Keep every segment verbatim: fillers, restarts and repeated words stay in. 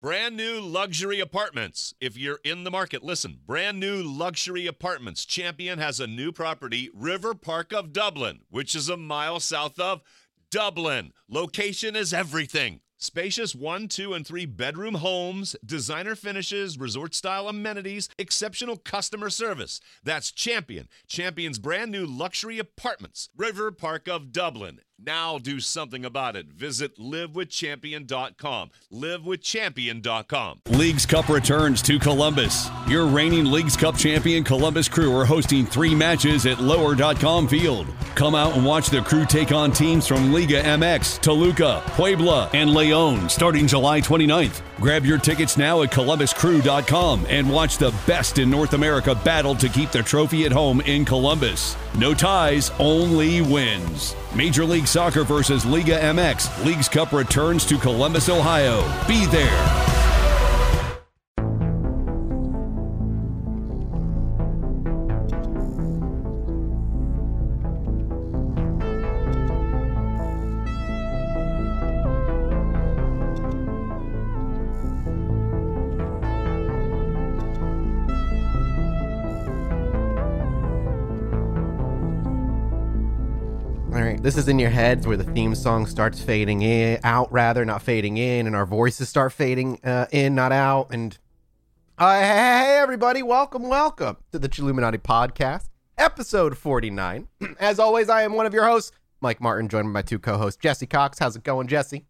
Brand new luxury apartments. If you're in the market, listen. Brand new luxury apartments. Champion has a new property, River Park of Dublin, which is a mile south of Dublin. Location is everything. Spacious one, two, and three bedroom homes, designer finishes, resort-style amenities, exceptional customer service. That's Champion. Champion's brand new luxury apartments. River Park of Dublin. Now do something about it. Visit live with champion dot com. live with champion dot com. Leagues Cup returns to Columbus. Your reigning Leagues Cup champion Columbus Crew are hosting three matches at lower dot com field. Come out and watch the Crew take on teams from Liga M X, Toluca, Puebla, and Leon starting July twenty-ninth. Grab your tickets now at columbus crew dot com and watch the best in North America battle to keep the trophy at home in Columbus. No ties, only wins. Major League Soccer versus Liga M X. Leagues Cup returns to Columbus, Ohio. Be there. This is in your heads where the theme song starts fading in, out rather, not fading in, and our voices start fading uh, in, not out. And uh, hey, everybody, welcome, welcome to the Chilluminati Podcast, episode forty-nine. As always, I am one of your hosts, Mike Martin, joined by my two co-hosts, Jesse Cox. How's it going, Jesse?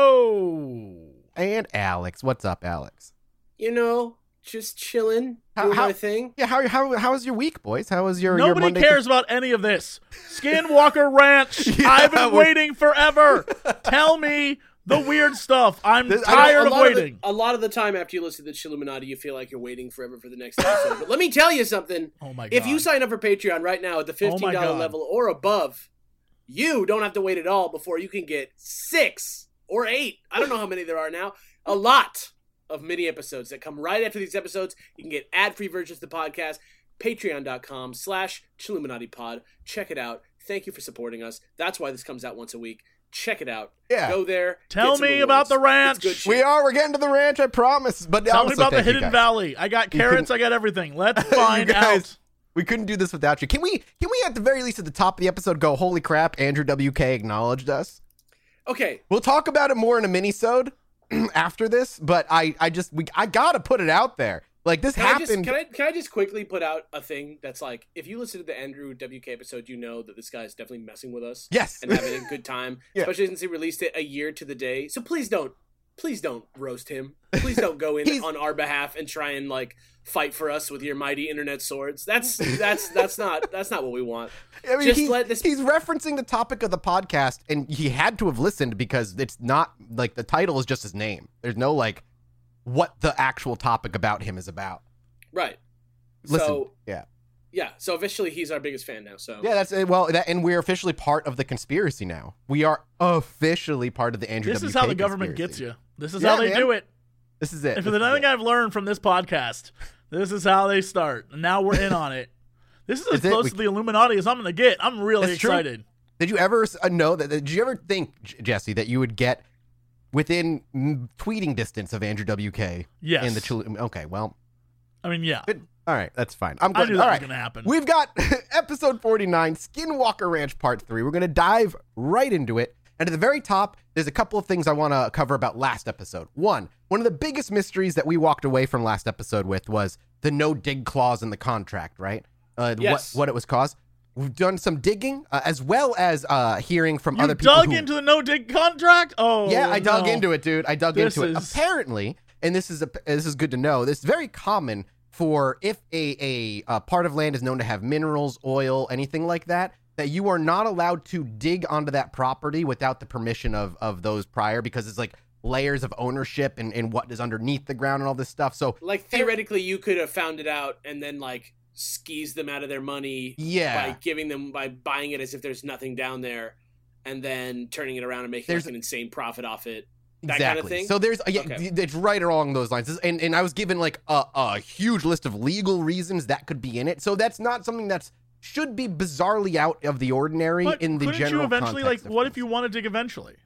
Hello. And Alex. What's up, Alex? You know, just chilling, How- doing how- my thing. Yeah, how how how was your week, boys? How was your Nobody your Monday? cares about any of this. Skinwalker Ranch. Yeah, I've been we're- waiting forever. Tell me the weird stuff. I'm This- I know tired a of lot waiting. the, a lot of the time after you listen to the Chilluminati, you feel like you're waiting forever for the next episode. But let me tell you something. Oh my god. If you sign up for Patreon right now at the fifteen dollars God. level or above, you don't have to wait at all before you can get six or eight. I don't know how many there are now. A lot of mini episodes that come right after these episodes. You can get ad-free versions of the podcast. Patreon.com slash Chilluminati Pod. Check it out. Thank you for supporting us. That's why this comes out once a week. Check it out. Yeah. Go there. Tell get some me about rewards. the ranch. It's good shit. We are. We're getting to the ranch, I promise. But Tell me also about the thank you Hidden guys. Valley. I got carrots. I got everything. Let's You find guys- out. We couldn't do this without you. Can we, can we at the very least at the top of the episode go, holy crap, Andrew W K acknowledged us? Okay. We'll talk about it more in a mini-sode after this, but I, I just, we, I gotta put it out there. Like, this Can I, happened. just, can, I, can I just quickly put out a thing that's like, if you listen to the Andrew W K episode, you know that this guy is definitely messing with us Yes. and having a good time, Yeah. especially since he released it a year to the day. So please don't, please don't roast him. Please don't go in He's- on our behalf and try and like fight for us with your mighty internet swords. That's that's that's not that's not what we want. I mean, just he's, let this- he's referencing the topic of the podcast, and he had to have listened because it's not, like, the title is just his name. There's no, like, what the actual topic about him is about. Right. Listen, So yeah. yeah. So officially, he's our biggest fan now. So Yeah, that's it. Well, that, and we're officially part of the conspiracy now. We are officially part of the Andrew This W is K how the government conspiracy. gets you. This is Yeah, how they man. do it. This is it. If This there's is anything it. I've learned from this podcast, this is how they start. And now we're in on it. This is as Is it? close We- to the Illuminati as I'm going to get. I'm really That's true. excited. Did you ever uh, know that? Did you ever think, J- Jesse, that you would get within mm, tweeting distance of Andrew W K? Yes. In the Chil- okay, well, I mean, yeah. good. All right, that's fine. I'm I glad. knew that All was right, going to happen. we've got episode forty-nine, Skinwalker Ranch Part Three. We're going to dive right into it. And at the very top, there's a couple of things I want to cover about last episode. One, one of the biggest mysteries that we walked away from last episode with was the no dig clause in the contract, right? Uh, Yes. What, what it was caused. We've done some digging, uh, as well as uh, hearing from You other people. dug who, into the no-dig contract? Oh, yeah, I dug no. into it, dude. I dug This into it. is- Apparently, and this is a, this is good to know. This is very common for if a, a a part of land is known to have minerals, oil, anything like that, that you are not allowed to dig onto that property without the permission of of those prior, because it's like layers of ownership and, and what is underneath the ground and all this stuff. So like theoretically, you could have found it out and then like skeeze them out of their money yeah, by giving them by buying it as if there's nothing down there, and then turning it around and making There's- like an insane profit off it. That exactly. kind of thing? So there's yeah, Okay. it's right along those lines. This- And and I was given like a, a huge list of legal reasons that could be in it. So that's not something that's should be bizarrely out of the ordinary But in the couldn't general you eventually, like, context of what if things. you want to dig eventually?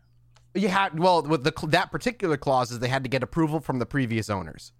You had well with the that particular clause is they had to get approval from the previous owners.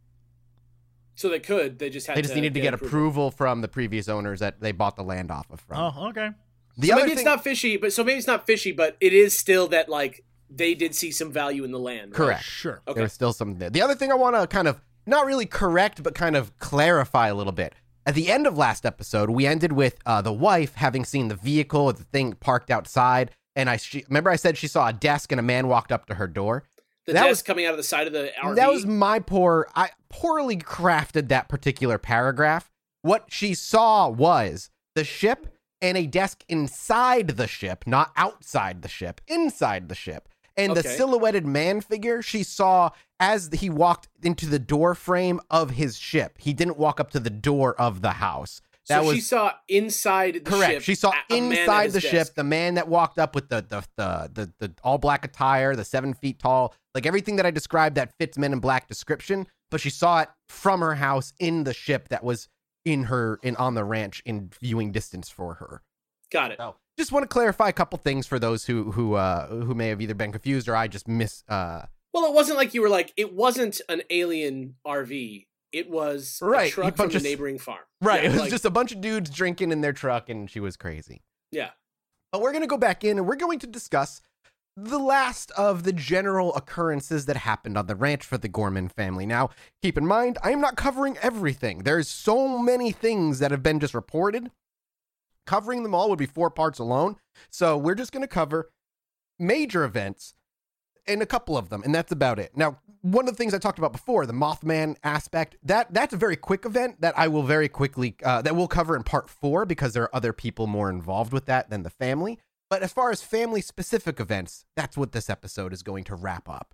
So they could. They just had. They just to needed to get get approval. approval from the previous owners that they bought the land off of. From. Oh, okay. The so other maybe it's thing, not fishy, but so maybe it's not fishy, but it is still that like they did see some value in the land. Right? Correct. Sure. Okay. There was still some there. The other thing I want to kind of not really correct, but kind of clarify a little bit. At the end of last episode, we ended with uh, the wife having seen the vehicle, the thing parked outside, and I she, remember I said she saw a desk and a man walked up to her door. The that desk was coming out of the side of the R V. That was my poor. I poorly crafted that particular paragraph. What she saw was the ship and a desk inside the ship, not outside the ship, inside the ship. And the Okay. silhouetted man figure she saw as he walked into the door frame of his ship. He didn't walk up to the door of the house. That so was she saw inside the correct. ship. She saw a- a man at inside his the desk. ship the man that walked up with the the, the the the all black attire, the seven feet tall, like everything that I described that fits Men in Black description. But she saw it from her house in the ship that was in her in on the ranch in viewing distance for her. Got it. So just want to clarify a couple things for those who who uh who may have either been confused or I just miss uh Well, it wasn't like you were like it wasn't an alien R V. It was Right, a a truck from bunch the of- neighboring farm. right. Yeah, It was like- just a bunch of dudes drinking in their truck and she was crazy. yeah. But we're going to go back in and we're going to discuss the last of the general occurrences that happened on the ranch for the Gorman family. Now, keep in mind, I am not covering everything. There's so many things that have been just reported. Covering them all would be four parts alone. So we're just going to cover major events and a couple of them, and that's about it. Now, one of the things I talked about before, the Mothman aspect, that that's a very quick event that I will very quickly, uh, that we'll cover in part four because there are other people more involved with that than the family. But as far as family-specific events, that's what this episode is going to wrap up.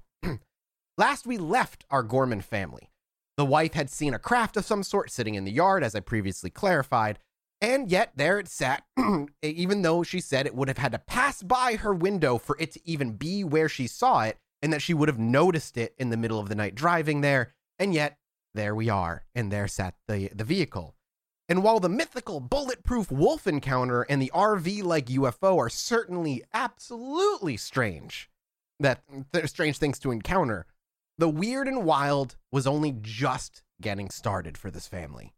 Last we left our Gorman family, the wife had seen a craft of some sort sitting in the yard, as I previously clarified, and yet there it sat, even though she said it would have had to pass by her window for it to even be where she saw it, and that she would have noticed it in the middle of the night driving there, and yet there we are, and there sat the, the vehicle. And while the mythical bulletproof wolf encounter and the R V-like U F O are certainly absolutely strange, that they're strange things to encounter, the weird and wild was only just getting started for this family.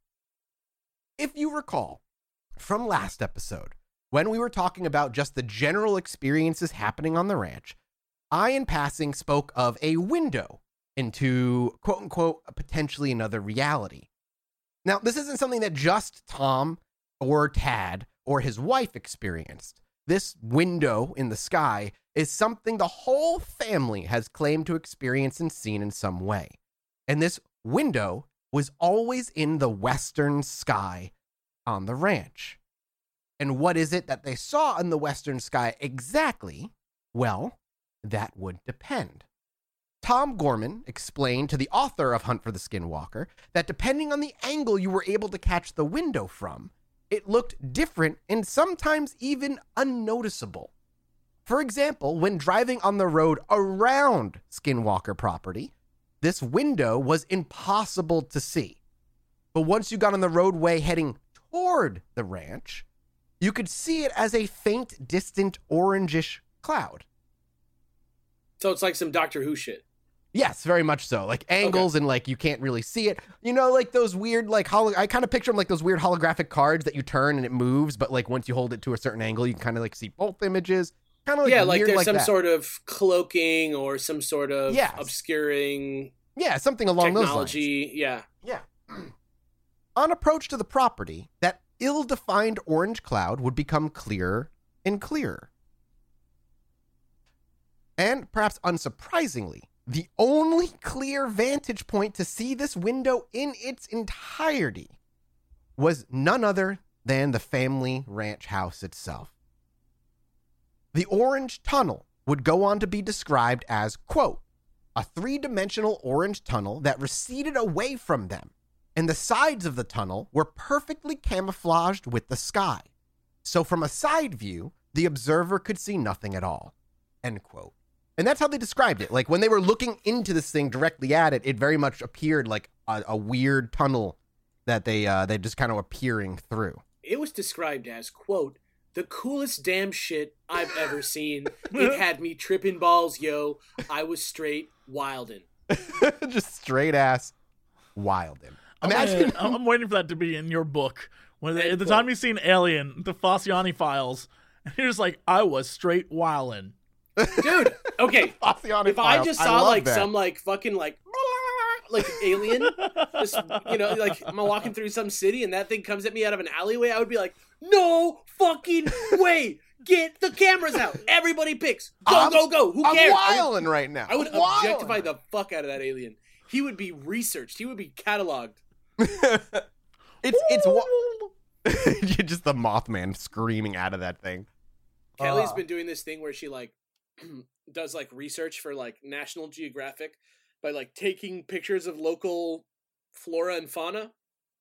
If you recall from last episode, when we were talking about just the general experiences happening on the ranch, I, in passing, spoke of a window into, quote unquote, potentially another reality. Now, this isn't something that just Tom or Tad or his wife experienced. This window in the sky is something the whole family has claimed to experience and seen in some way. And this window was always in the western sky on the ranch. And what is it that they saw in the western sky exactly? Well, that would depend. Tom Gorman explained to the author of Hunt for the Skinwalker that depending on the angle you were able to catch the window from, it looked different and sometimes even unnoticeable. For example, when driving on the road around Skinwalker property, this window was impossible to see. But once you got on the roadway heading toward the ranch, you could see it as a faint, distant, orangish cloud. So it's like some Doctor Who shit. Yes, very much so. Like angles and like you can't really see it. You know, like those weird like holo- I kind of picture them like those weird holographic cards that you turn and it moves, but like once you hold it to a certain angle, you can kind of like see both images. Kind of like yeah, like weird there's like some that. sort of cloaking or some sort of Yes. obscuring yeah, something along technology. Yeah. those lines. Yeah. On approach to the property, that ill-defined orange cloud would become clearer and clearer. And perhaps unsurprisingly, the only clear vantage point to see this window in its entirety was none other than the family ranch house itself. The orange tunnel would go on to be described as, quote, a three-dimensional orange tunnel that receded away from them, and the sides of the tunnel were perfectly camouflaged with the sky. So from a side view, the observer could see nothing at all, end quote. And that's how they described it. Like when they were looking into this thing directly at it, it very much appeared like a, a weird tunnel that they uh, they just kind of appearing through. It was described as, quote, the coolest damn shit I've ever seen. It had me tripping balls, yo. I was straight wildin'. Just straight ass wildin'. Imagine. I'm, I'm waiting for that to be in your book. When they, at the time you've seen Alien, the Fossiani Files, and you're just like, I was straight wildin'. Dude, okay. Fossiani if Files. I just I saw love like that. some like fucking like like alien, just, you know, like I'm walking through some city and that thing comes at me out of an alleyway, I would be like, no fucking way. Get the cameras out. Everybody picks. Go, I'm, go, go. Who cares? I'm wildin' right now. I would I'm objectify wildin'. the fuck out of that alien. He would be researched. He would be cataloged. it's it's wa- just the Mothman screaming out of that thing. Kelly's Uh. been doing this thing where she like does like research for like National Geographic by like taking pictures of local flora and fauna.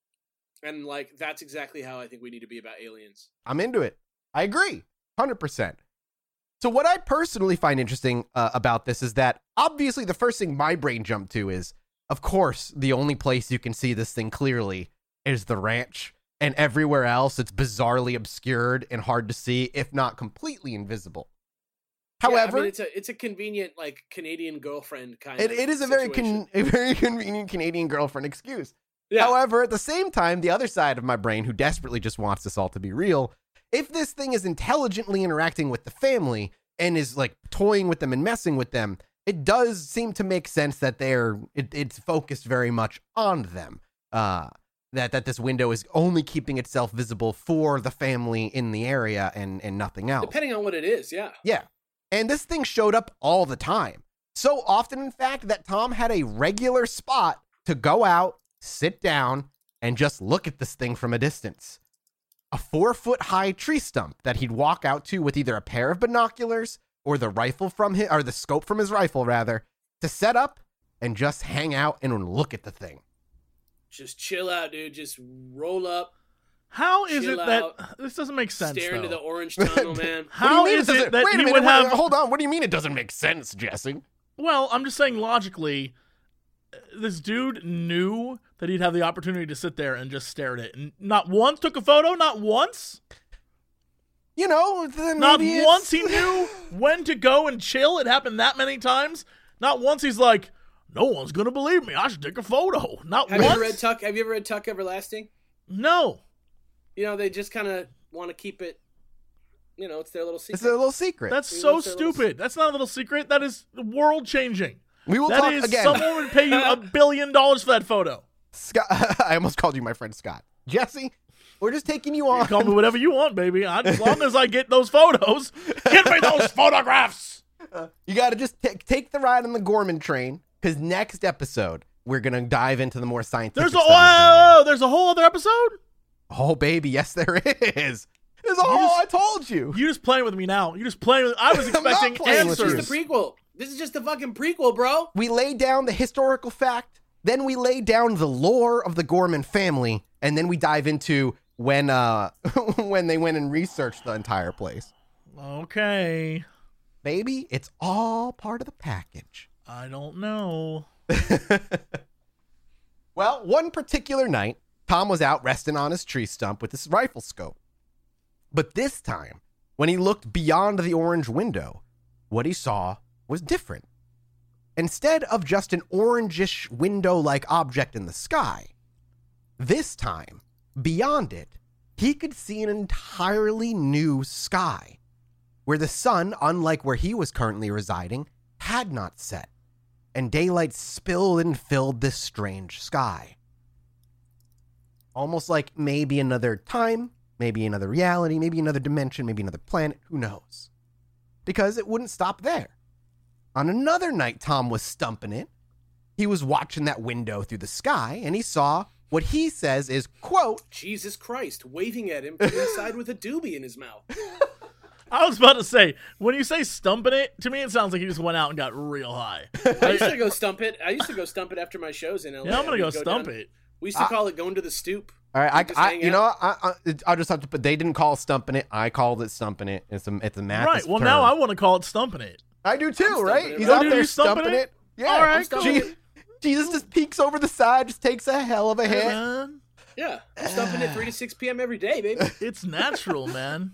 And like that's exactly how I think we need to be about aliens. I'm into it. I agree. one hundred percent. So what I personally find interesting uh, about this is that obviously the first thing my brain jumped to is, of course, the only place you can see this thing clearly is the ranch, and everywhere else it's bizarrely obscured and hard to see, if not completely invisible. However, yeah, I mean, it's a it's a convenient like Canadian girlfriend kind it, of it is a very situation. con- a very convenient Canadian girlfriend excuse. Yeah. However, at the same time, the other side of my brain, who desperately just wants this all to be real, if this thing is intelligently interacting with the family and is like toying with them and messing with them, it does seem to make sense that they're it, it's focused very much on them. Uh, that that this window is only keeping itself visible for the family in the area and and nothing else. Depending on what it is, yeah. Yeah. And this thing showed up all the time. So often, in fact, that Tom had a regular spot to go out, sit down, and just look at this thing from a distance. A four foot high tree stump that he'd walk out to with either a pair of binoculars or the rifle from his, or the scope from his rifle, rather, to set up and just hang out and look at the thing. Just chill out, dude. Just roll up. How is Chill it that out. this doesn't make sense? Stare into though. the orange tunnel, man. How What do you mean is it it doesn't- that wait a he minute, would wait, have? hold on. What do you mean it doesn't make sense, Jesse? Well, I'm just saying logically, this dude knew that he'd have the opportunity to sit there and just stare at it, and not once took a photo. Not once. You know, then Not maybe it's- once he knew when to go and chill. It happened that many times. Not once he's like, no one's gonna believe me. I should take a photo. Not Have you once. ever read Tuck? Have you ever read Tuck Everlasting? No. You know, they just kind of want to keep it. You know, it's their little secret. It's a little secret. That's Maybe so that's a little- stupid. That's not a little secret. That is world changing. we will That talk is again. someone would pay you a billion dollars for that photo. Scott, I almost called you my friend Scott. Jesse, we're just taking you on. Call me whatever you want, baby. I, as long as I get those photos, give me those photographs. You got to just t- take the ride on the Gorman train, because next episode we're gonna dive into the more scientific. There's a stuff of the whoa, there's a whole other episode. area. Oh baby, yes there is. There's a You whole. just- I told you. You just playing with me now. You just playing with. I was I'm not expecting playing with This you. is answers. the prequel. This is just the fucking prequel, bro. We laid down the historical fact, then we laid down the lore of the Gorman family, and then we dive into when uh when they went and researched the entire place. Okay, Baby, it's all part of the package. I don't know. Well, one particular night, Tom was out resting on his tree stump with his rifle scope. But this time, when he looked beyond the orange window, what he saw was different. Instead of just an orangish window-like object in the sky, this time, beyond it, he could see an entirely new sky, where the sun, unlike where he was currently residing, had not set, and daylight spilled and filled this strange sky. Almost like maybe another time, maybe another reality, maybe another dimension, maybe another planet, who knows? Because it wouldn't stop there. On another night Tom was stumping it, he was watching that window through the sky, and he saw what he says is, quote, Jesus Christ, waving at him from inside with a doobie in his mouth. I was about to say, when you say stumping it, to me it sounds like he just went out and got real high. I used to go stump it. I used to go stump it after my shows in L A. Yeah, I'm gonna We'd go stump down- it. We used to call it going to the stoop. all right, Just I, I hang you out. know, I, I, I'll just have to put, they didn't call it stumping it, I called it stumping it. It's a, it's a math Right. Well, term. now I want to call it stumping it. I do too, stumping right? it, He's right? out Oh, there you stumping stumping it? it. Yeah, All right, I'm stumping cool. it. Jesus just peeks over the side, just takes a hell of a Hey, hit. man, Yeah, I'm stumping it three to six p.m. every day, baby. it's natural, man.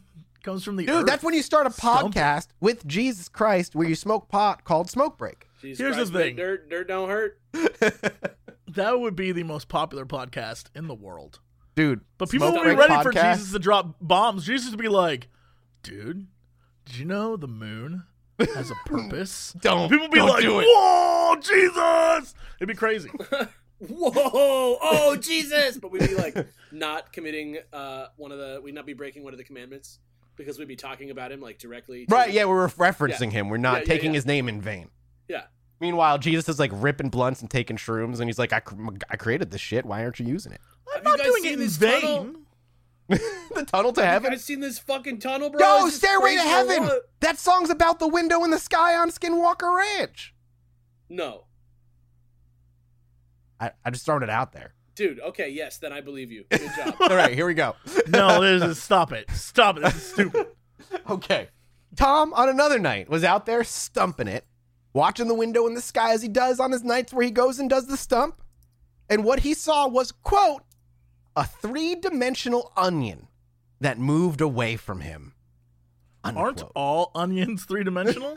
Comes from the Dude, earth. that's when you start a Stump. podcast with Jesus Christ where you smoke pot called Smoke Break. Jesus Here's Christ, the thing. Dirt, dirt don't hurt. That would be the most popular podcast in the world. Dude, But people Smoke will be Break ready for podcast? Jesus to drop bombs. Jesus would be like, dude, did you know the moon has a purpose? Don't- People would be don't like, do it. whoa, Jesus! It'd be crazy. Whoa! Oh, Jesus! But we'd be like not committing uh, one of the. We'd not be breaking one of the commandments because we'd be talking about him like directly. to- Right, yeah, we're referencing Yeah. him. We're not Yeah, yeah, taking yeah. his name in vain. Yeah. Meanwhile, Jesus is like ripping blunts and taking shrooms, and he's like, I, cr- I created this shit. Why aren't you using it? I'm Have you not guys doing seen it in this vain. tunnel? The tunnel to Have heaven? you guys seen this fucking tunnel, bro? Yo, It's just Stairway to crazy or Heaven! what? That song's about the window in the sky on Skinwalker Ranch. No, I, I just thrown it out there. dude. Okay, yes, then I believe you. Good job. All right, here we go. No, this is, stop it. Stop it. This is stupid. Okay. Tom, on another night, was out there stumping it, watching the window in the sky as he does on his nights where he goes and does the stump. And what he saw was, quote, a three-dimensional onion that moved away from him. Unquote. Aren't all onions three-dimensional?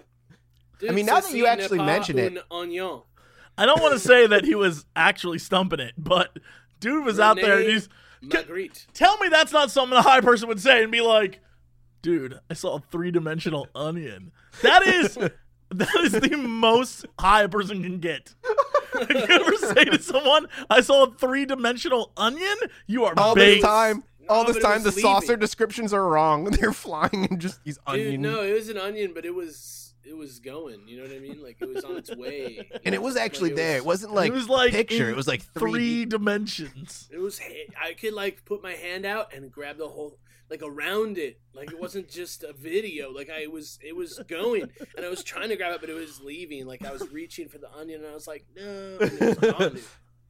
Dude, I mean, now that ceci you actually n'est pas mention it- un oignon. I don't want to say that he was actually stumping it, but dude was out there and Rene he's... Magritte. Tell me that's not something a high person would say and be like, dude, I saw a three-dimensional onion. That is... That is the most high a person can get. If you ever say to someone, I saw a three-dimensional onion, you are All baked. this time, all No, this but it time, the was saucer leaving. descriptions are wrong. They're flying and just these Dude, onions. no, it was an onion, but it was it was going. You know what I mean? Like it was on its way. you And it know? was actually Like, there. It wasn't like, it was like picture. in It was like three three. dimensions. It was. I could like put my hand out and grab the whole like around it. Like it wasn't just a video. Like I was. It was going, and I was trying to grab it, but it was leaving. Like I was reaching for the onion, and I was like, no. And it was gone,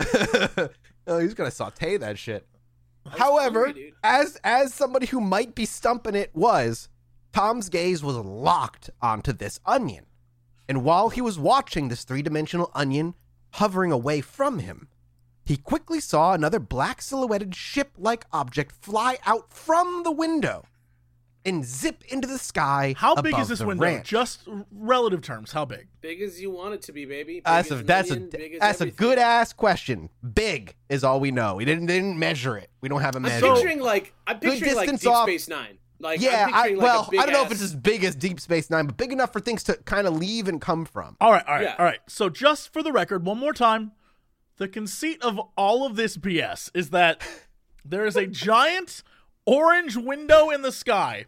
dude. Oh, he's gonna saute that shit. I was However, hungry, dude. as as somebody who might be stumping it was, Tom's gaze was locked onto this onion. And while he was watching this three-dimensional onion hovering away from him, he quickly saw another black silhouetted ship-like object fly out from the window and zip into the sky. How big above is this the window? ranch. Just relative terms, how big? Big as you want it to be, baby. Big That's as a an that's onion, a big as that's a everything. good ass question. Big is all we know. We didn't didn't measure it. We don't have a I'm measure. picturing like I'm picturing like distance Deep off- Space Nine. Like yeah, I'm I, picturing, like, well, a big I don't know if ass- it's as big as Deep Space Nine, but big enough for things to kind of leave and come from. All right, all right, Yeah. all right. So just for the record, one more time, the conceit of all of this B S is that there is a giant orange window in the sky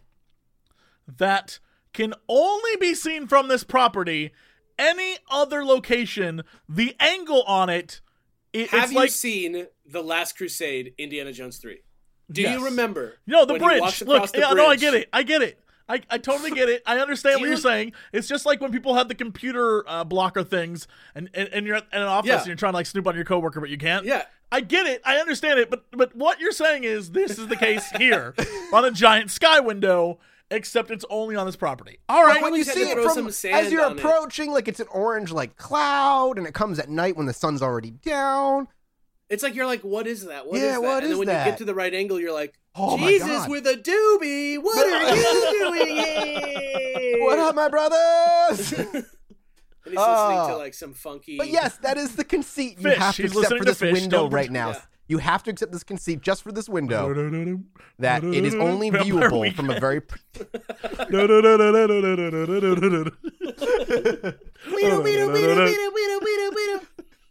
that can only be seen from this property. Any other location, the angle on it, it Have it's you like seen The Last Crusade, Indiana Jones three? Do Yes. you remember? no, the when he bridge. walks Look, across the yeah, no, I bridge? get it. I get it. I, I totally get it. I understand Do what you- you're saying. It's just like when people have the computer uh, blocker things, and, and, and you're at an office Yeah. and you're trying to like snoop on your coworker, but you can't. Yeah. I get it. I understand it. But but what you're saying is this is the case here on a giant sky window, except it's only on this property. All right. Like when you always had see to it throw from some as sand you're on it. approaching, like it's an orange like cloud, and it comes at night when the sun's already down. It's like you're like, what is that? What Yeah, is that? what and is then when that? you get to the right angle, you're like, Oh my Jesus God. with a doobie, what are you doing here? What up, my brothers? And he's listening Oh. to like some funky. But yes, that is the conceit you Fish. have to He's accept listening for to this Fish. window Don't right pretend- now. yeah. You have to accept this conceit just for this window that it is only Vampire viewable from a Weekend. very. Weedle, weedle, weedle, weedle, weedle, weedle, weedle.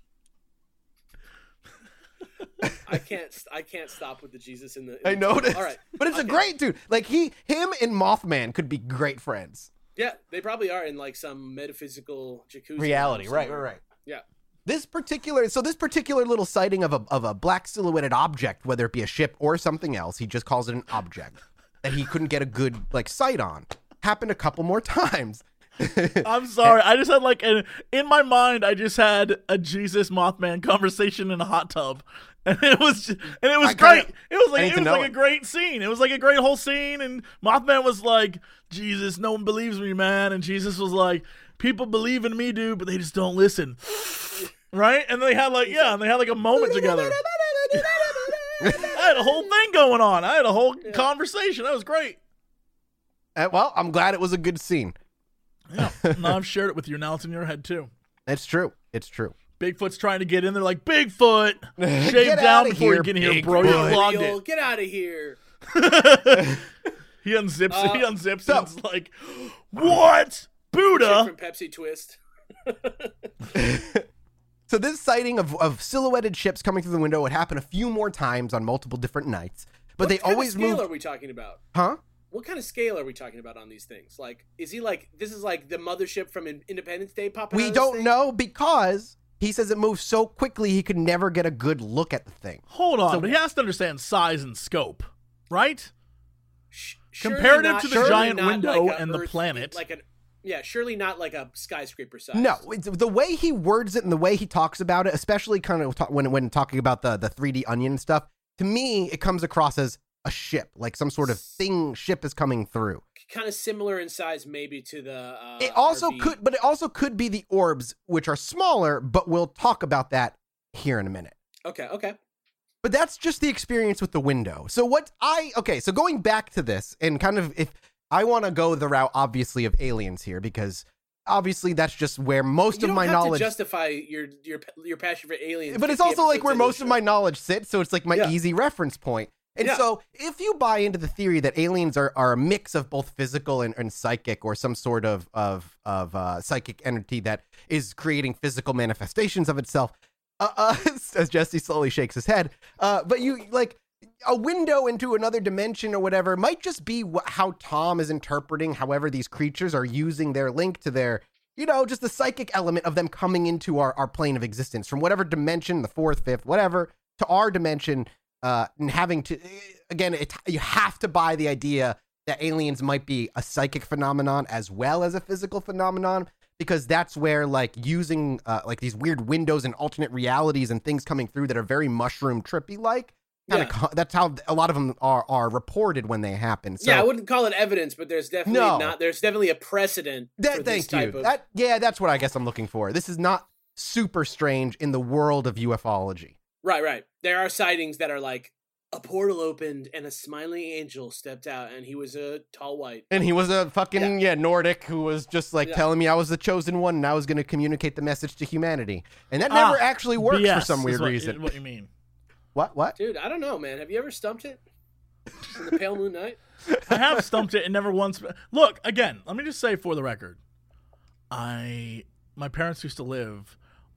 I can't. I can't stop with the Jesus in the. in I the- noticed. All right, But it's a Okay. great dude. Like he, him, and Mothman could be great friends. Yeah, they probably are in like some metaphysical jacuzzi. Reality, or right, something. right, right. Yeah. This particular, so this particular little sighting of a of a black silhouetted object, whether it be a ship or something else, he just calls it an object that he couldn't get a good like sight on. Happened a couple more times. I'm sorry. I just had like an, in my mind. I just had a Jesus Mothman conversation in a hot tub, and it was and it was I kinda- great. It was I like need it to was know like a it. great scene. It was like a great whole scene, and Mothman was like, "Jesus, no one believes me, man," and Jesus was like, "People believe in me, dude, but they just don't listen." Right? And they had like yeah, and they had like a moment together. I had a whole thing going on. I had a whole conversation. That was great. Uh, well, I'm glad it was a good scene. Yeah. Now I've shared it with you. Now it's in your head too. It's true. It's true. Bigfoot's trying to get in there like, Bigfoot! Shave Get down outta before here, you get in here, Bigfoot. bro. You logged Real, it. get out of here. He unzips Uh, He unzips so- and it's like, what? Chick Buddha? from Pepsi Twist. So this sighting of, of silhouetted ships coming through the window would happen a few more times on multiple different nights, but what they kind always of scale moved. are we talking about? Huh? What kind of scale are we talking about on these things? Like, is he like, this is like the mothership from In- Independence Day popping out We of this don't thing? know because he says it moves so quickly he could never get a good look at the thing. Hold on, So- but he has to understand size and scope, right? Sh- surely Comparative not- to the surely giant not window like a and the Earth- planet. Like an, yeah, surely not like a skyscraper size. No, it's, the way he words it and the way he talks about it, especially kind of ta- when when talking about the the three D onion stuff, to me it comes across as a ship, like some sort of thing ship is coming through. Kind of similar in size, maybe to the. Uh, It also R V. could, but it also could be the orbs, which are smaller, but we'll talk about that here in a minute. Okay, okay. But that's just the experience with the window. So what I okay, so going back to this and kind of if I want to go the route obviously of aliens here because obviously that's just where most You of don't my have knowledge to justify your your your passion for aliens. but it's fifty also like episodes where into the most of show. my knowledge sits, so it's like my Yeah. easy reference point. And Yeah. so if you buy into the theory that aliens are, are a mix of both physical and, and psychic or some sort of of of uh, psychic entity that is creating physical manifestations of itself, uh, uh, as Jesse slowly shakes his head, uh, but you like a window into another dimension or whatever might just be wh- how Tom is interpreting however these creatures are using their link to their, you know, just the psychic element of them coming into our, our plane of existence from whatever dimension, the fourth, fifth, whatever, to our dimension, uh, and having to, again, it, you have to buy the idea that aliens might be a psychic phenomenon as well as a physical phenomenon, because that's where like using uh, like these weird windows and alternate realities and things coming through that are very mushroom trippy like. Kind Yeah. of, that's how a lot of them are are reported when they happen. So, yeah, I wouldn't call it evidence, but there's definitely No. not. There's definitely a precedent. that, for this thank type you. Of, That yeah, that's what I guess I'm looking for. This is not super strange in the world of ufology. Right, right. There are sightings that are like a portal opened and a smiling angel stepped out, and he was a tall white. And he was a fucking yeah, Nordic who was just like Yeah. telling me I was the chosen one and I was going to communicate the message to humanity. And that never Ah, actually works B S for some is weird what, reason. What you mean? What? What? Dude, I don't know, man. Have you ever stumped it in the pale moon night? I have stumped it and never once. Look, again, let me just say for the record, I my parents used to live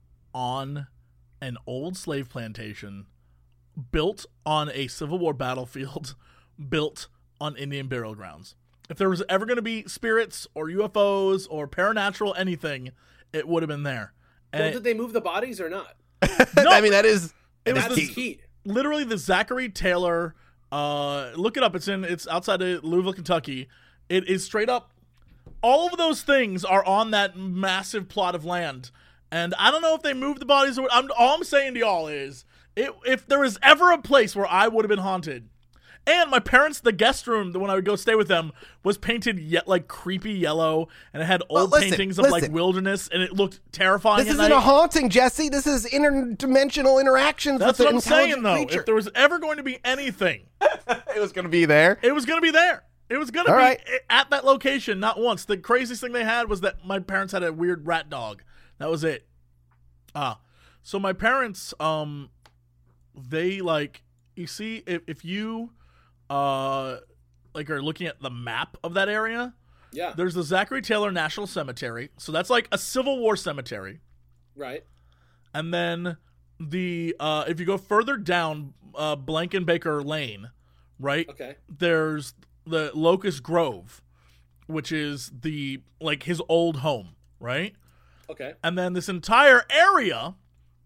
on an old slave plantation built on a Civil War battlefield, built on Indian burial grounds. If there was ever going to be spirits or U F Os or paranatural anything, it would have been there. And Well, it- did they move the bodies or not? I mean, that is. It was That's the- key. literally the Zachary Taylor. Uh, look it up. It's in. It's outside of Louisville, Kentucky. It is straight up. All of those things are on that massive plot of land, and I don't know if they moved the bodies or. I'm all I'm saying to y'all is, it, if there was ever a place where I would have been haunted, and my parents, the guest room, the when I would go stay with them, was painted yet like creepy yellow, and it had Well, old listen, paintings of like listen. wilderness, and it looked terrifying. This at isn't night. a haunting, Jesse. This is interdimensional interactions That's with what an I'm saying, intelligent though. creature. If there was ever going to be anything, It was going to be there. it was going to be there. It was going to All be right. at that location, not once. The craziest thing they had was that my parents had a weird rat dog. That was it. Ah, so my parents, um, they like, you see, if if you, uh, like are looking at the map of that area, Yeah, there's the Zachary Taylor National Cemetery. So that's like a Civil War cemetery. right. And then the uh, if you go further down uh, Blankenbaker Lane, right? Okay. There's the Locust Grove, which is the like his old home, right? Okay. And then this entire area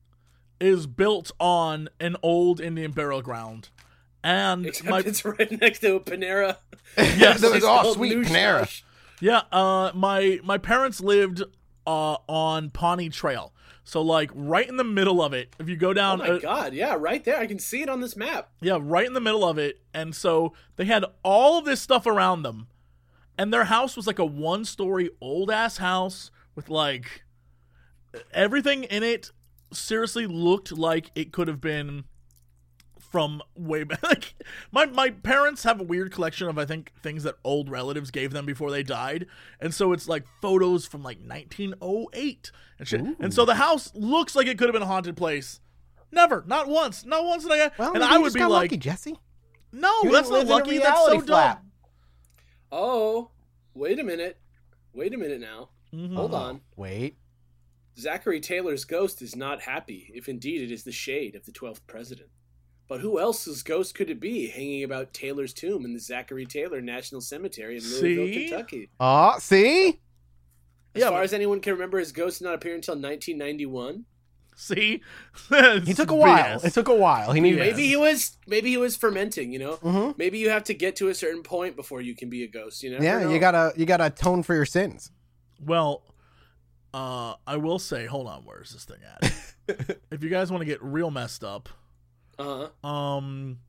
is built on an old Indian burial ground. And Except my it's right next to a Panera. Yes, It's oh, called sweet New Panera. Schloss. yeah, uh, my my parents lived uh, on Pawnee Trail. So like right in the middle of it, if you go Oh down my uh, god! Yeah, right there. I can see it on this map. Yeah, right in the middle of it. And so they had all of this stuff around them. And their house was like a one story old ass house with like everything in it seriously looked like it could have been from way back. Like, my my parents have a weird collection of, I think, things that old relatives gave them before they died, and so it's like photos from like nineteen oh eight and shit. Ooh. And so the house looks like it could have been a haunted place. Never, not once, not once did I. Well, and I would be like, lucky, Jesse. No, you that's not lucky. That's so flap. dumb. Oh, wait a minute. Wait a minute now. Mm-hmm. Hold on. Wait. Zachary Taylor's ghost is not happy, if indeed it is the shade of the twelfth president. But who else's ghost could it be hanging about Taylor's tomb in the Zachary Taylor National Cemetery in Louisville, See? Kentucky? Oh, see? As Yeah, far but- as anyone can remember, his ghost did not appear until nineteen ninety-one. See, He took a while. B S. It took a while. He needed. Maybe he was. Maybe he was fermenting. You know. Mm-hmm. Maybe you have to get to a certain point before you can be a ghost. You know. Yeah, you gotta you gotta atone for your sins. Well, uh, I will say, hold on, where's this thing at? If you guys want to get real messed up, Uh huh. um,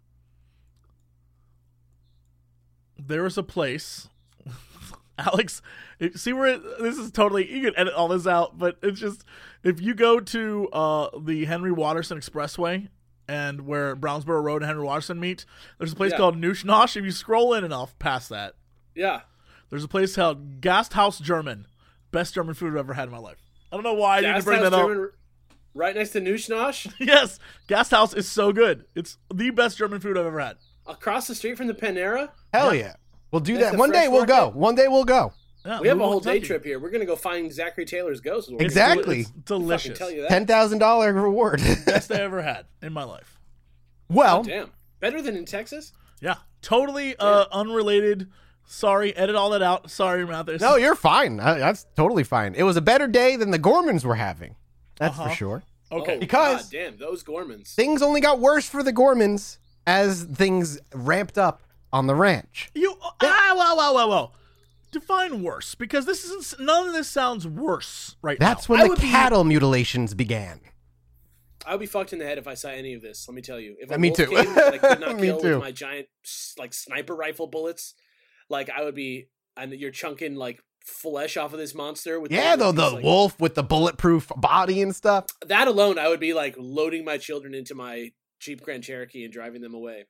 there is a place, Alex. it- See where it, this is totally. You can edit all this out, but it's just if you go to uh the Henry Watterson Expressway and where Brownsboro Road and Henry Watterson meet, there's a place Yeah. called Noosh Nosh. If you scroll in enough past that, Yeah. there's a place called Gasthaus German. Best German food I've ever had in my life. I don't know why I didn't bring that up. German, right next to Noosh Nosh, Yes, Gasthaus is so good. It's the best German food I've ever had. across the street from the Panera. Hell yeah. We'll do That's that. the One day fresh we'll go. market? One day we'll go. Yeah, We have a Louisville, whole day Kentucky. trip here. We're gonna go find Zachary Taylor's ghost. It's Exactly. del- It's delicious. Tell you that. Ten thousand dollar reward. Best I ever had in my life. Well, Damn. Better than in Texas. Yeah, totally uh, unrelated. Sorry, edit all that out. Sorry, Mathis. no, you're fine. Uh, That's totally fine. It was a better day than the Gormans were having. That's Uh-huh. for sure. Okay. Oh, Because- God damn those Gormans. Things only got worse for the Gormans as things ramped up on the ranch. You ah whoa whoa whoa whoa. Define worse, because this isn't. None of this sounds worse right That's now. when I the would be- cattle mutilations began. I would be fucked in the head if I saw any of this. Let me tell you. If a Me wolf too. came that I could not Me kill too. with my giant like sniper rifle bullets, like I would be, and you're chunking like flesh off of this monster. With Yeah, though, with the these, like- wolf with the bulletproof body and stuff. That alone, I would be like loading my children into my Jeep Grand Cherokee and driving them away.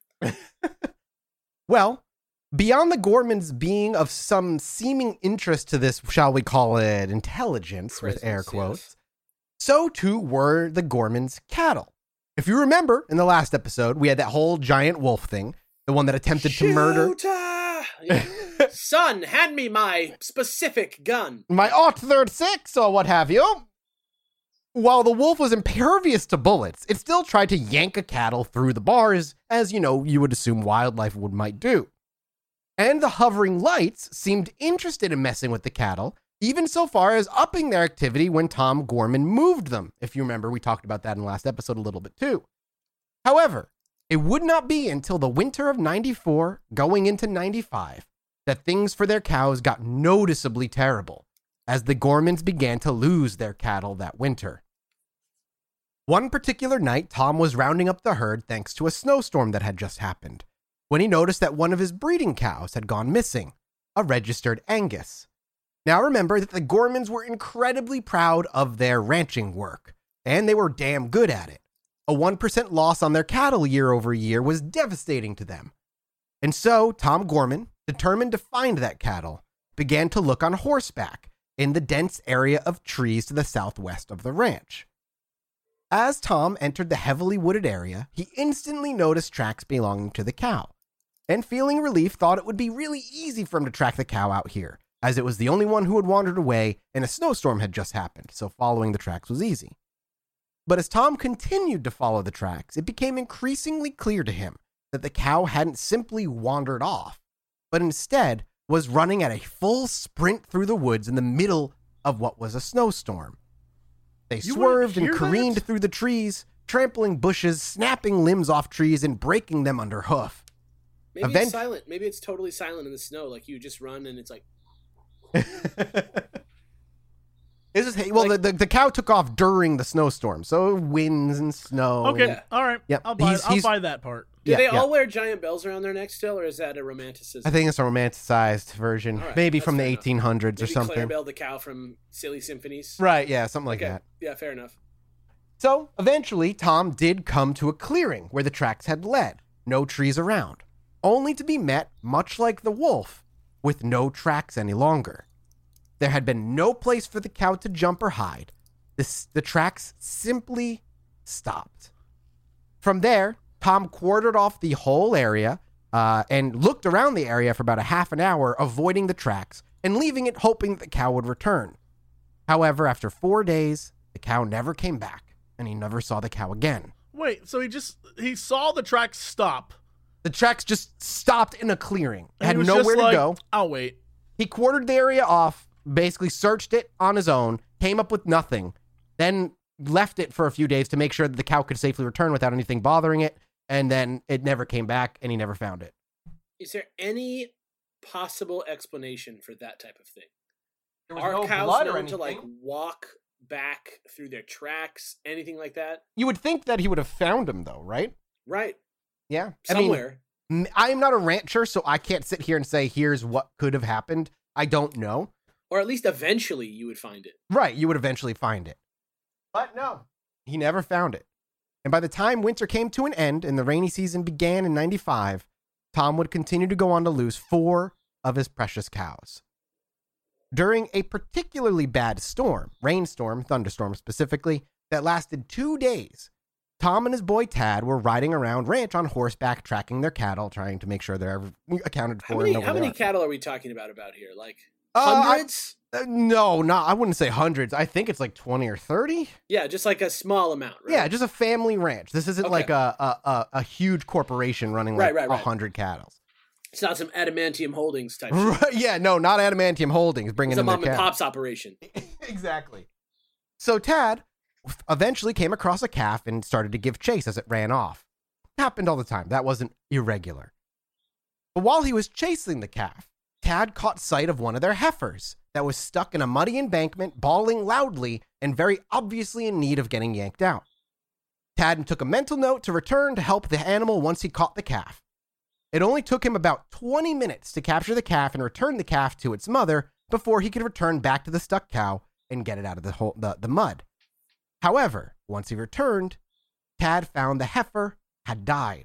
Well, beyond the Gormans being of some seeming interest to this, shall we call it intelligence, with air Presence, quotes, yes. so too were the Gormans' cattle. If you remember, in the last episode, we had that whole giant wolf thing, the one that attempted to murder Shooter! Yeah. Son, hand me my specific gun. my Ot thirty-six or what have you. While the wolf was impervious to bullets, it still tried to yank a cattle through the bars, as, you know, you would assume wildlife would might do. And the hovering lights seemed interested in messing with the cattle, even so far as upping their activity when Tom Gorman moved them. If you remember, we talked about that in the last episode a little bit too. However, it would not be until the winter of ninety-four, going into ninety-five, that things for their cows got noticeably terrible, as the Gormans began to lose their cattle that winter. One particular night, Tom was rounding up the herd thanks to a snowstorm that had just happened, when he noticed that one of his breeding cows had gone missing, a registered Angus. Now remember that the Gormans were incredibly proud of their ranching work, and they were damn good at it. A one percent loss on their cattle year over year was devastating to them. And so, Tom Gorman, determined to find that cattle, began to look on horseback in the dense area of trees to the southwest of the ranch. As Tom entered the heavily wooded area, he instantly noticed tracks belonging to the cow, and feeling relief, thought it would be really easy for him to track the cow out here, as it was the only one who had wandered away and a snowstorm had just happened, so following the tracks was easy. But as Tom continued to follow the tracks, it became increasingly clear to him that the cow hadn't simply wandered off, but instead was running at a full sprint through the woods in the middle of what was a snowstorm. They You swerved and wouldn't hear careened that? through the trees, trampling bushes, snapping limbs off trees, and breaking them under hoof. Maybe Event- it's silent. Maybe it's totally silent in the snow. Like you just run and it's like, This is hey, well, Like- the, the the cow took off during the snowstorm, so winds and snow. Okay, Yeah. all right. Yep, I'll buy. he's- I'll he's- buy that part. do Yeah, they yeah. all wear giant bells around their neck still, or is that a romanticism? I think it's a romanticized version, All right, maybe that's from the fair enough. eighteen hundreds or Maybe something. Clarabelle the cow from Silly Symphonies. Right? Yeah, something like Okay. that. Yeah, fair enough. So eventually, Tom did come to a clearing where the tracks had led, no trees around, only to be met, much like the wolf, with no tracks any longer. There had been no place for the cow to jump or hide. The, the tracks simply stopped. From there, Tom quartered off the whole area uh, and looked around the area for about a half an hour, avoiding the tracks and leaving it, hoping that the cow would return. However, after four days, the cow never came back, and he never saw the cow again. Wait, so he just, he saw the tracks stop. The tracks just stopped in a clearing. And Had he was nowhere just like, to go. I'll wait. He quartered the area off, basically searched it on his own, came up with nothing, then left it for a few days to make sure that the cow could safely return without anything bothering it, and then it never came back, and he never found it. Is there any possible explanation for that type of thing? There was Are no cows blood or known to anything. like walk back through their tracks? Anything like that? You would think that he would have found him, though, right? Right. Yeah. Somewhere. I mean, I am not a rancher, so I can't sit here and say, here's what could have happened. I don't know. Or at least eventually you would find it. Right, you would eventually find it. But no, he never found it. And by the time winter came to an end and the rainy season began in ninety-five, Tom would continue to go on to lose four of his precious cows. During a particularly bad storm, rainstorm, thunderstorm specifically, that lasted two days, Tom and his boy Tad were riding around ranch on horseback, tracking their cattle, trying to make sure they're accounted for. How many, and know how where they many are. cattle are we talking about about here? Like Uh, I- hundreds? Uh, no, not. I wouldn't say hundreds. I think it's like twenty or thirty. Yeah, just like a small amount, right? Yeah, just a family ranch. This isn't Okay. like a, a a a huge corporation running like Right, right, a right. hundred cattle. It's not some adamantium holdings type shit. Right, yeah, no, not Adamantium Holdings bringing It's a in their mom and cattle. pop's operation. Exactly. So Tad eventually came across a calf and started to give chase as it ran off. It happened all the time. That wasn't irregular. But while he was chasing the calf, Tad caught sight of one of their heifers that was stuck in a muddy embankment, bawling loudly and very obviously in need of getting yanked out. Tad took a mental note to return to help the animal once he caught the calf. It only took him about twenty minutes to capture the calf and return the calf to its mother before he could return back to the stuck cow and get it out of the, hole, the, the mud. However, once he returned, Tad found the heifer had died.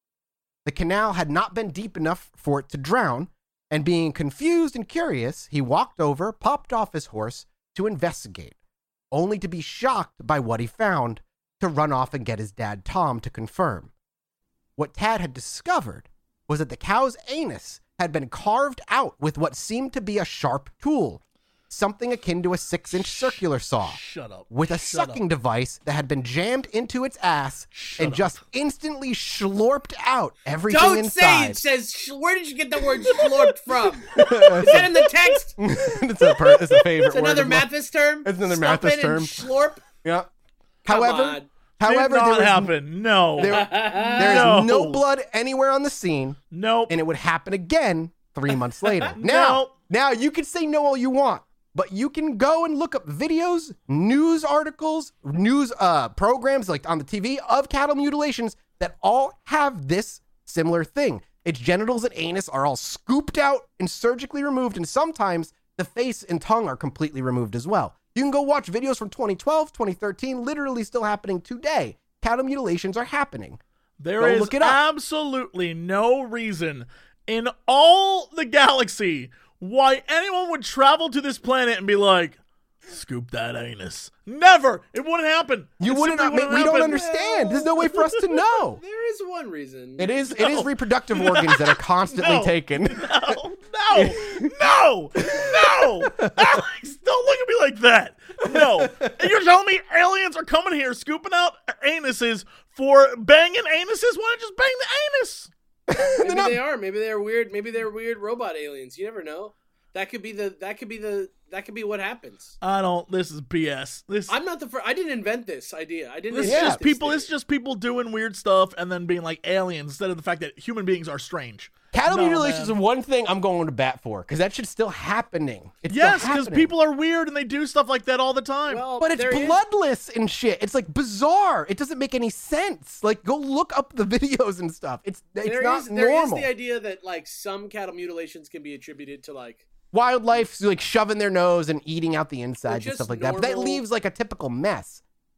The canal had not been deep enough for it to drown, and being confused and curious, he walked over, popped off his horse to investigate, only to be shocked by what he found, to run off and get his dad Tom to confirm. What Tad had discovered was that the cow's anus had been carved out with what seemed to be a sharp tool, something akin to a six-inch circular saw, Shut up. with a Shut sucking up. device that had been jammed into its ass Shut and up. just instantly slurped out everything Don't inside. say it says, sh- where did you get the word slurped from? Is that in the text? it's, a per- it's a favorite It's another word. of mine. Mathis term? It's another Stuff Mathis it term. and Slurp? Yeah. Come However, on. however, Did not there was, happen. No. there, there is No. no blood anywhere on the scene, Nope. and it would happen again three months later. No. Now, now you can say no all you want, but you can go and look up videos, news articles, news uh, programs like on the T V of cattle mutilations that all have this similar thing. Its genitals and anus are all scooped out and surgically removed, and sometimes the face and tongue are completely removed as well. You can go watch videos from twenty twelve, twenty thirteen, literally still happening today. Cattle mutilations are happening. There Go is look it up. absolutely no reason in all the galaxy why anyone would travel to this planet and be like, scoop that anus. Never. It wouldn't happen. You It wouldn't. simply We wouldn't don't happen. understand. There's no way for us to know. There is one reason. It is. It is reproductive organs that are constantly No. taken. No, no, no, no. Alex, don't look at me like that. No. And you're telling me aliens are coming here scooping out anuses for banging anuses? Why not just bang the anus? Maybe not- they are. Maybe they're weird. Maybe they're weird robot aliens. You never know. That could be the. That could be the. That could be what happens. I don't. This is B S. This. I'm not the first. I didn't invent this idea. I didn't. This is Yeah. invent just this people. theory. It's just people doing weird stuff and then being like aliens instead of the fact that human beings are strange. Cattle No, mutilations man. is one thing I'm going to bat for because that shit's still happening. It's Yes, still because happening. people are weird and they do stuff like that all the time. Well, But it's there is- bloodless and shit. It's like bizarre. It doesn't make any sense. Like, go look up the videos and stuff. It's it's There not is, there is normal. the idea that like some cattle mutilations can be attributed to like Wildlife like shoving their nose and eating out the insides and just stuff like that. But that normal- leaves like a typical mess.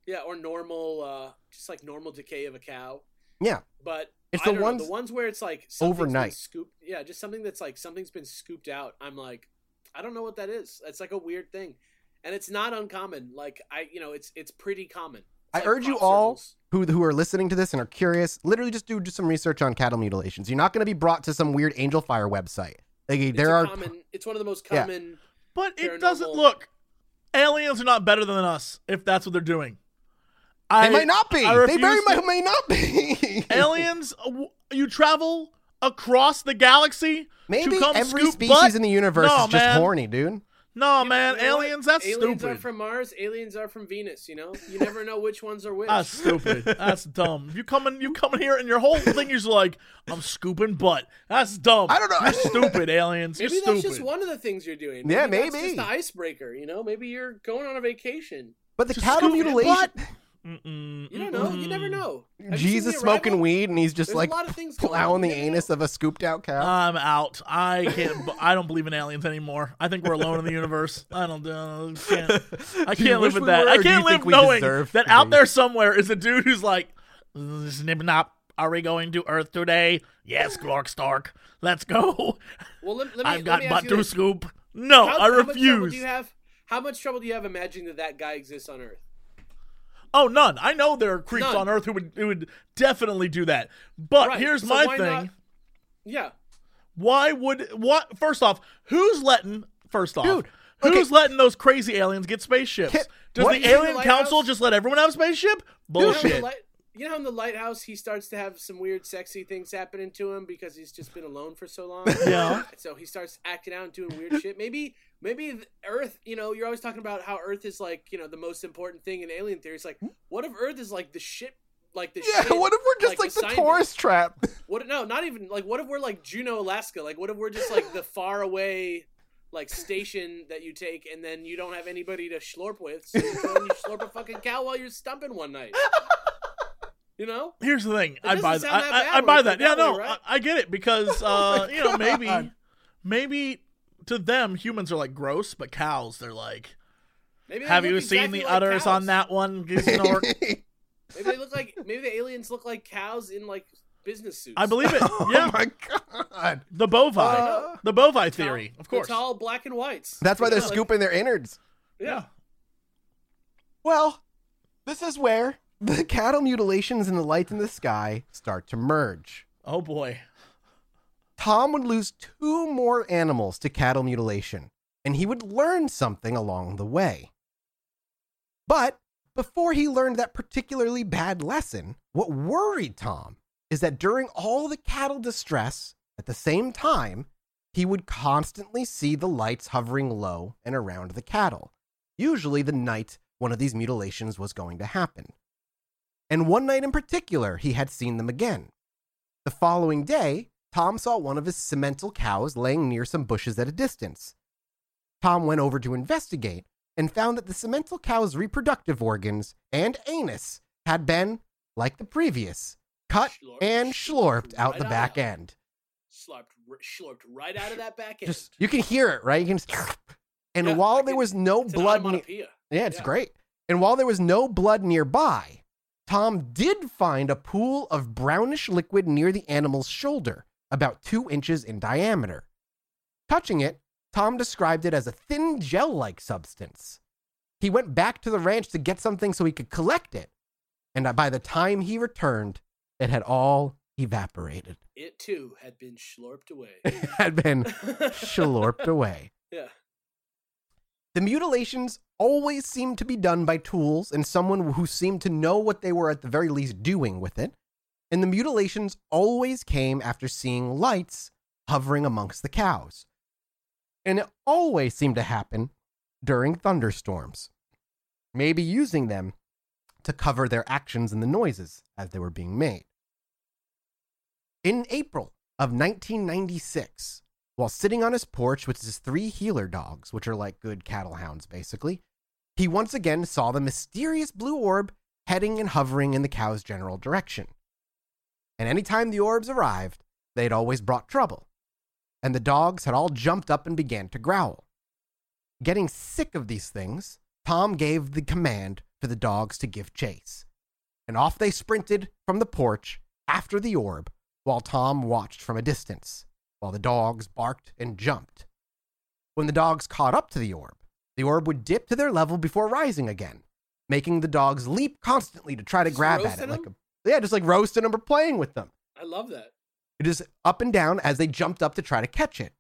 Yeah, or normal, uh, just like normal decay of a cow. Yeah. But It's I the don't know, ones the ones where it's like something's been overnight. scooped. Yeah, just something that's like something's been scooped out. I'm like, I don't know what that is. It's like a weird thing, and it's not uncommon. Like I, you know, it's it's pretty common. It's I like urge you crop all circles. who who are listening to this and are curious, literally just do just some research on cattle mutilations. You're not going to be brought to some weird Angel Fire website. Like, It's there a are common. It's one of the most Yeah. common. But it Paranormal- doesn't look. Aliens are not better than us if that's what they're doing. they I, might not be. I They very refuse to- much may not be. Aliens, uh, w- you travel across the galaxy Maybe to come every scoop species butt? in the universe No, is just man. horny, dude. No, Yeah, man, you know what? aliens, that's aliens stupid. are from Mars. Aliens are from Venus. You know, you never know which ones are which. That's stupid. That's dumb. You come in, you come in here, and your whole thing is like, I'm scooping butt. That's dumb. I don't know. You're stupid, aliens. Maybe You're that's stupid. just one of the things you're doing. Yeah, that's maybe. just the icebreaker. You know, maybe you're going on a vacation. But the Just cattle scoop it, mutilation, Mm-mm, You don't know. You mm-mm. never know. Have you seen Jesus The smoking Arrival? weed, and he's just There's like a lot of things going plowing on. the You never anus know. of a scooped out cow. I'm out. I can't. I don't believe in aliens anymore. I think we're alone in the universe. I don't. Uh, can't. I Do you can't wish live with we that. were, I or do you can't live think we knowing deserve that to out be? there somewhere is a dude who's like, snip nop. Are we going to Earth today? Yes, Clark Stark. Let's go. Well, let, let me, I've let got me butt ask you to this. scoop. No, How, I how much trouble do refuse. you have? How much trouble do you have imagining that that guy exists on Earth? Oh, none. I know there are creeps None. on Earth who would who would definitely do that. But Right, here's so my why thing. not- Yeah. Why would what? First off, who's letting? First off, Dude, who's okay. letting those crazy aliens get spaceships? Kit, Does what- the You know alien the council lighthouse? just let everyone have a spaceship? You know, in the Bullshit. light, you know, in the lighthouse, he starts to have some weird, sexy things happening to him because he's just been alone for so long. Yeah. So he starts acting out and doing weird shit. Maybe, maybe the Earth. You know, you're always talking about how Earth is like, you know, the most important thing in alien theory. It's like, what if Earth is like the shit, like the Yeah, shit? what if we're just like, the assignment? tourist trap? What? No, not even like. What if we're like Juneau, Alaska? Like, what if we're just like the far away, like station that you take, and then you don't have anybody to schlorp with, so you go and you schlorp a fucking cow while you're stumping one night. You know? Here's the thing. I doesn't buy sound that. that I, bad I, I when buy you that. think Yeah, that no, way, right? I, I get it because Oh uh, my you know, maybe, God. maybe to them humans are like gross, but cows they're like. Maybe they Have look you seen exactly the like udders on cows. that one? Snork? Maybe they look like. Maybe the aliens look like cows in like business suits. I believe it. Oh Yeah, my god. the bovine, Uh, the bovine Tall- theory, of course. The tall black and whites. That's why they're Yeah, like- scooping their innards. Yeah. Well, this is where the cattle mutilations and the lights in the sky start to merge. Oh boy. Tom would lose two more animals to cattle mutilation, and he would learn something along the way. But before he learned that particularly bad lesson, what worried Tom is that during all the cattle distress, at the same time, he would constantly see the lights hovering low and around the cattle, usually the night one of these mutilations was going to happen. And one night in particular, he had seen them again. The following day, Tom saw one of his cemental cows laying near some bushes at a distance. Tom went over to investigate and found that the cemental cow's reproductive organs and anus had been, like the previous, cut Schlorped. and schlorped out Right the out. back end. Slurped, slurped right out of that back end. Just you can hear it, right? You can. Just, and Yeah, I while there can- was no It's an blood, ne- onomatopoeia. yeah, it's Yeah. great. And while there was no blood nearby, Tom did find a pool of brownish liquid near the animal's shoulder, about two inches in diameter. Touching it, Tom described it as a thin gel-like substance. He went back to the ranch to get something so he could collect it, and by the time he returned, it had all evaporated. It too had been slurped away. It had been schlorped away. Yeah. The mutilations always seemed to be done by tools and someone who seemed to know what they were at the very least doing with it. And the mutilations always came after seeing lights hovering amongst the cows. And it always seemed to happen during thunderstorms, maybe using them to cover their actions and the noises as they were being made. In April of nineteen ninety-six, while sitting on his porch with his three healer dogs, which are like good cattle hounds basically, he once again saw the mysterious blue orb heading and hovering in the cow's general direction. And anytime the orbs arrived, they'd always brought trouble, and the dogs had all jumped up and began to growl. Getting sick of these things, Tom gave the command for the dogs to give chase. And off they sprinted from the porch after the orb, while Tom watched from a distance, while the dogs barked and jumped. When the dogs caught up to the orb, the orb would dip to their level before rising again, making the dogs leap constantly to try to Just grab at roasting it. Like them? a, yeah, just like roasting them or playing with them. I love that. It is up and down as they jumped up to try to catch it.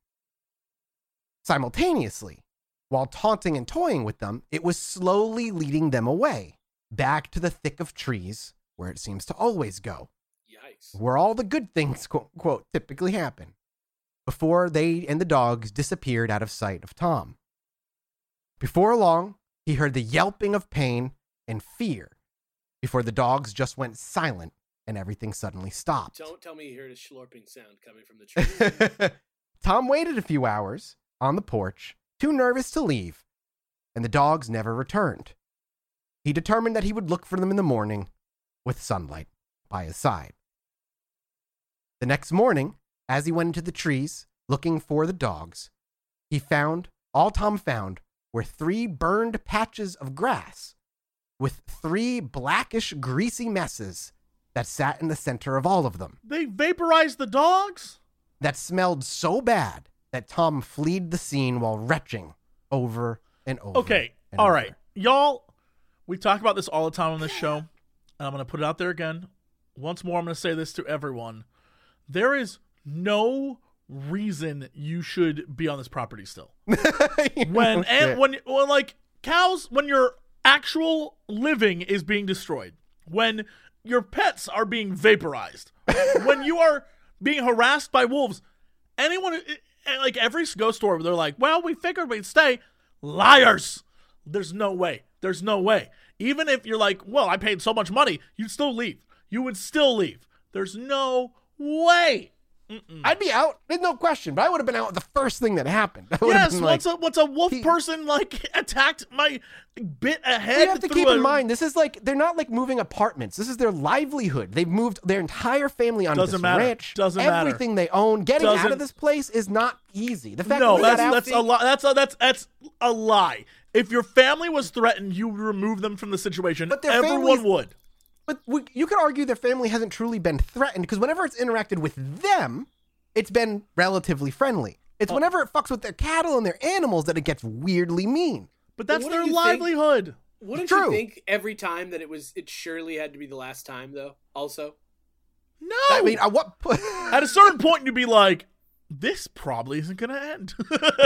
Simultaneously, while taunting and toying with them, it was slowly leading them away, back to the thick of trees where it seems to always go, Yikes. where all the good things, quote, quote, typically happen, before they and the dogs disappeared out of sight of Tom. Before long, he heard the yelping of pain and fear, before the dogs just went silent and everything suddenly stopped. Don't tell me you heard a slurping sound coming from the tree. Tom waited a few hours on the porch, too nervous to leave, and the dogs never returned. He determined that he would look for them in the morning with sunlight by his side. The next morning, as he went into the trees looking for the dogs, he found, all Tom found were three burned patches of grass with three blackish, greasy messes that sat in the center of all of them. They vaporized the dogs? That smelled so bad that Tom fled the scene while retching over and over. Okay, and all over. right. Y'all, we talk about this all the time on this show, and I'm going to put it out there again. Once more, I'm going to say this to everyone. There is no reason you should be on this property still. when No and shit. when when like cows, when your actual living is being destroyed, when your pets are being vaporized, when you are being harassed by wolves, anyone, like every ghost story, they're like, well, we figured we'd stay. Liars. There's no way. There's no way. Even if you're like, well, I paid so much money, you'd still leave. You would still leave. There's no way. Mm-mm. I'd be out. There's no question, but I would have been out the first thing that happened. I would have Yes, been once like, a once a wolf he- person like attacked my bit ahead. you have to through keep a- in mind, this is like, they're not like moving apartments. This is their livelihood. They've moved their entire family onto Doesn't this matter. ranch. Doesn't matter. Everything they own. Getting out Doesn't- of this place is not easy. The fact No, that we that's got out, that's a lie. That's a, that's that's a lie. If your family was threatened, you would remove them from the situation. But their Everyone families- would. But we, you could argue their family hasn't truly been threatened because whenever it's interacted with them, it's been relatively friendly. It's Oh. whenever it fucks with their cattle and their animals that it gets weirdly mean. But that's But their wouldn't you think- livelihood. Wouldn't True. you think every time that it was, it surely had to be the last time, though? Also, No. I mean, at what po- At a certain point, you'd be like, this probably isn't going to end.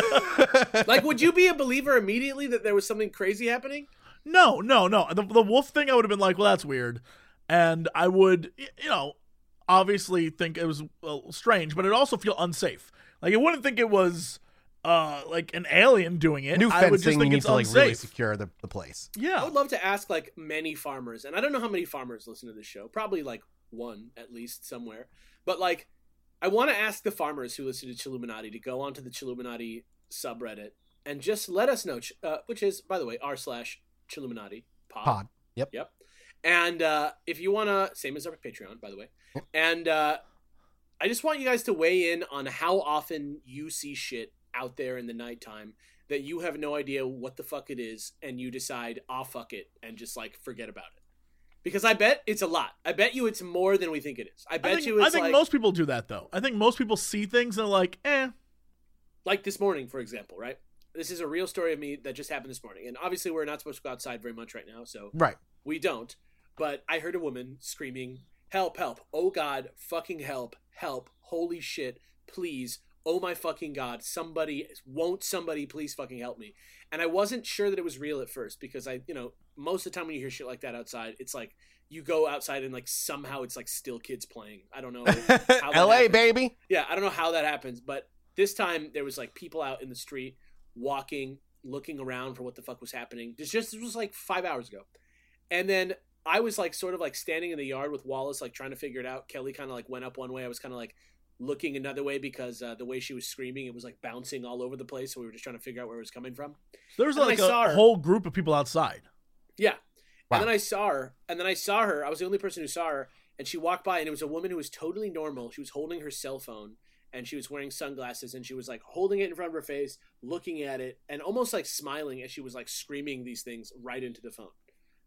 like, would you be a believer immediately that there was something crazy happening? No, no, no. The, the wolf thing, I would have been like, well, that's weird. And I would, y- you know, obviously think it was uh, strange, but it'd also feel unsafe. Like, I wouldn't think it was uh, like an alien doing it. new I would fencing, just you think need it's to like unsafe. really secure the, the place. I Yeah. would love to ask, like, many farmers, and I don't know how many farmers listen to this show. Probably, like, one, at least, somewhere. But, like, I want to ask the farmers who listen to Chilluminati to go onto the Chilluminati subreddit and just let us know, ch- uh, which is, by the way, r slash Chilluminati pod. Pod. Yep. Yep. And uh, if you want to, same as our Patreon, by the way. And uh, I just want you guys to weigh in on how often you see shit out there in the nighttime that you have no idea what the fuck it is, and you decide, ah, fuck it, and just, like, forget about it. Because I bet it's a lot. I bet you it's more than we think it is. I bet I think, you it's I think like, most people do that, though. I think most people see things and are like, eh. like this morning, for example, right? This is a real story of me that just happened this morning. And obviously we're not supposed to go outside very much right now, so Right. we don't. But I heard a woman screaming, help, help, oh God, fucking help, help, holy shit, please, oh my fucking God, somebody, won't somebody please fucking help me? And I wasn't sure that it was real at first because I, you know, most of the time when you hear shit like that outside, it's like you go outside and like somehow it's like still kids playing. I don't know. how that L A, happens. baby. Yeah, I don't know how that happens, but this time there was like people out in the street walking, looking around for what the fuck was happening. This just this was like five hours ago. And then I was like sort of like standing in the yard with Wallace, like trying to figure it out. Kelly kind of like went up one way. I was kind of like looking another way because uh, the way she was screaming, it was like bouncing all over the place. So we were just trying to figure out where it was coming from. There was And like I saw a her. whole group of people outside. Yeah. Wow. And then I saw her, and then I saw her. I was the only person who saw her, and she walked by, and it was a woman who was totally normal. She was holding her cell phone, and she was wearing sunglasses, and she was like holding it in front of her face, looking at it, and almost like smiling as she was like screaming these things right into the phone.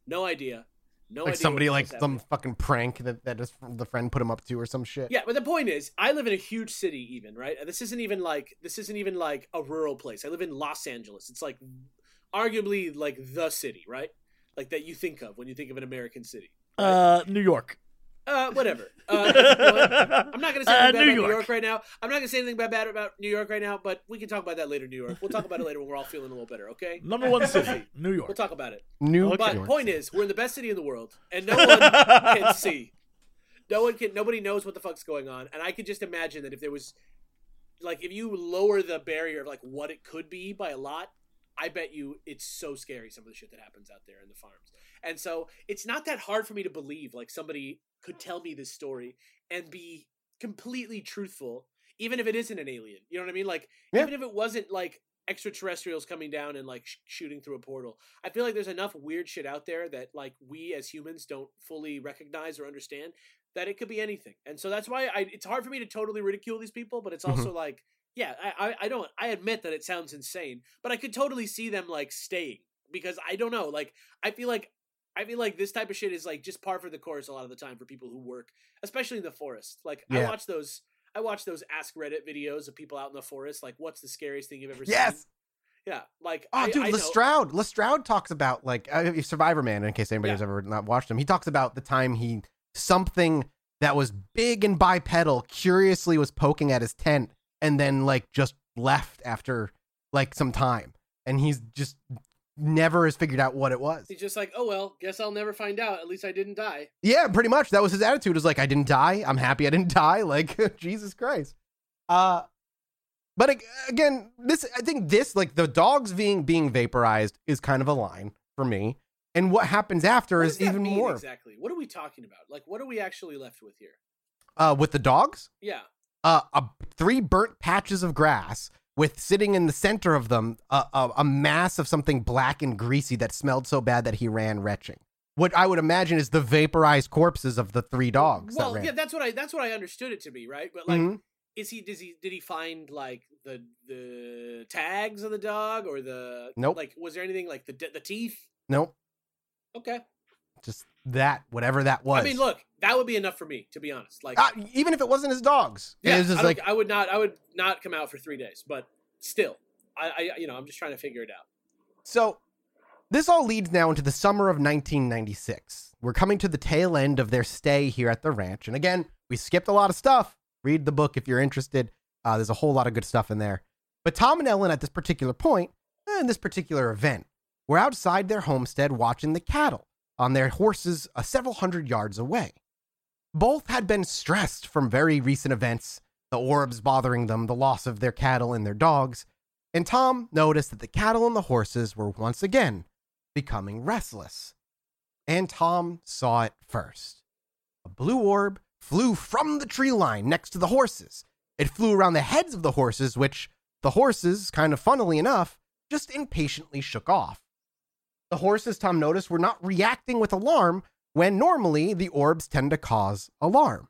No idea. No like idea. somebody what like was some happening. fucking prank that, that just the friend put him up to or some shit. Yeah, but the point is, I live in a huge city, even right. And this isn't even like this isn't even like a rural place. I live in Los Angeles. It's like arguably like the city, right? Like that you think of when you think of an American city. Right? Uh, New York. Uh, whatever. Uh, you know what? I'm not going to say anything Uh, bad New about York. New York right now. I'm not going to say anything bad, bad about New York right now, but we can talk about that later, New York. We'll talk about it later when we're all feeling a little better, okay? Number one city, New York. We'll talk about it. New But York point City. is, we're in the best city in the world, and no one can see. No one can. Nobody knows what the fuck's going on, and I could just imagine that if there was, like, if you lower the barrier of like what it could be by a lot, I bet you it's so scary some of the shit that happens out there in the farms. And so it's not that hard for me to believe like somebody could tell me this story and be completely truthful, even if it isn't an alien. You know what I mean? Like, Yeah. even if it wasn't like extraterrestrials coming down and like sh- shooting through a portal. I feel like there's enough weird shit out there that like we as humans don't fully recognize or understand that it could be anything. And so that's why I, it's hard for me to totally ridicule these people, but it's Mhm. also like, yeah, I, I, I don't, I admit that it sounds insane, but I could totally see them like staying because I don't know. Like, I feel like, I feel like this type of shit is like just par for the course a lot of the time for people who work, especially in the forest. Like I Yeah. watch those, I watch those Ask Reddit videos of people out in the forest. Like, what's the scariest thing you've ever Yes. seen? Yeah, like Oh, I, dude, I know- Lestrade. Lestrade talks about like uh, Survivor Man. In case anybody's Yeah. ever not watched him, he talks about the time he something that was big and bipedal curiously was poking at his tent, and then like just left after like some time, and he's just never has figured out what it was. He's just like, oh well, guess I'll never find out. At least I didn't die. Yeah, pretty much. That was his attitude. Was like, I didn't die. I'm happy I didn't die. Like, Jesus Christ. Uh, but ag- again, this I think this like the dogs being being vaporized is kind of a line for me, and what happens after What is does that even mean more. exactly. What are we talking about? Like, what are we actually left with here? Uh, with the dogs, Yeah, uh, a, three burnt patches of grass with sitting in the center of them a, a, a mass of something black and greasy that smelled so bad that he ran retching. What I would imagine is the vaporized corpses of the three dogs. well, that ran. yeah, that's what I that's what I understood it to be, right? But like, Mhm. is he does he did he find like the the tags of the dog or the Nope. Like, was there anything like the the teeth? Nope, Okay, just that whatever that was. I mean, look, that would be enough for me, to be honest. Like, Uh, even if it wasn't his dogs, yeah, it was just I, don't- like I would not, I would not come out for three days, but still, I, I, you know, I'm just trying to figure it out. so. This all leads now into the summer of nineteen ninety-six. We're coming to the tail end of their stay here at the ranch, and again, we skipped a lot of stuff. Read the book if you're interested. Uh, there's a whole lot of good stuff in there. But Tom and Ellen, at this particular point, and this particular event, were outside their homestead watching the cattle on their horses uh, several hundred yards away. Both had been stressed from very recent events, the orbs bothering them, the loss of their cattle and their dogs, and Tom noticed that the cattle and the horses were once again becoming restless. And Tom saw it first. A blue orb flew from the tree line next to the horses. It flew around the heads of the horses, which the horses, kind of funnily enough, just impatiently shook off. The horses, Tom noticed, were not reacting with alarm when normally the orbs tend to cause alarm.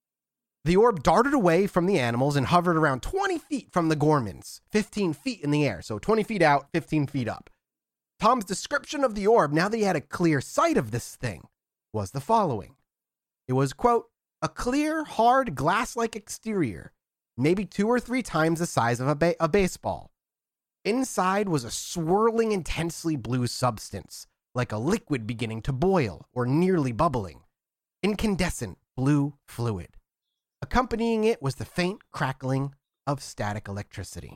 The orb darted away from the animals and hovered around twenty feet from the Gormans, fifteen feet in the air. So twenty feet out, fifteen feet up. Tom's description of the orb, now that he had a clear sight of this thing, was the following. It was, quote, a clear, hard, glass-like exterior, maybe two or three times the size of a, ba- a baseball. Inside was a swirling, intensely blue substance, like a liquid beginning to boil or nearly bubbling. Incandescent blue fluid. Accompanying it was the faint crackling of static electricity.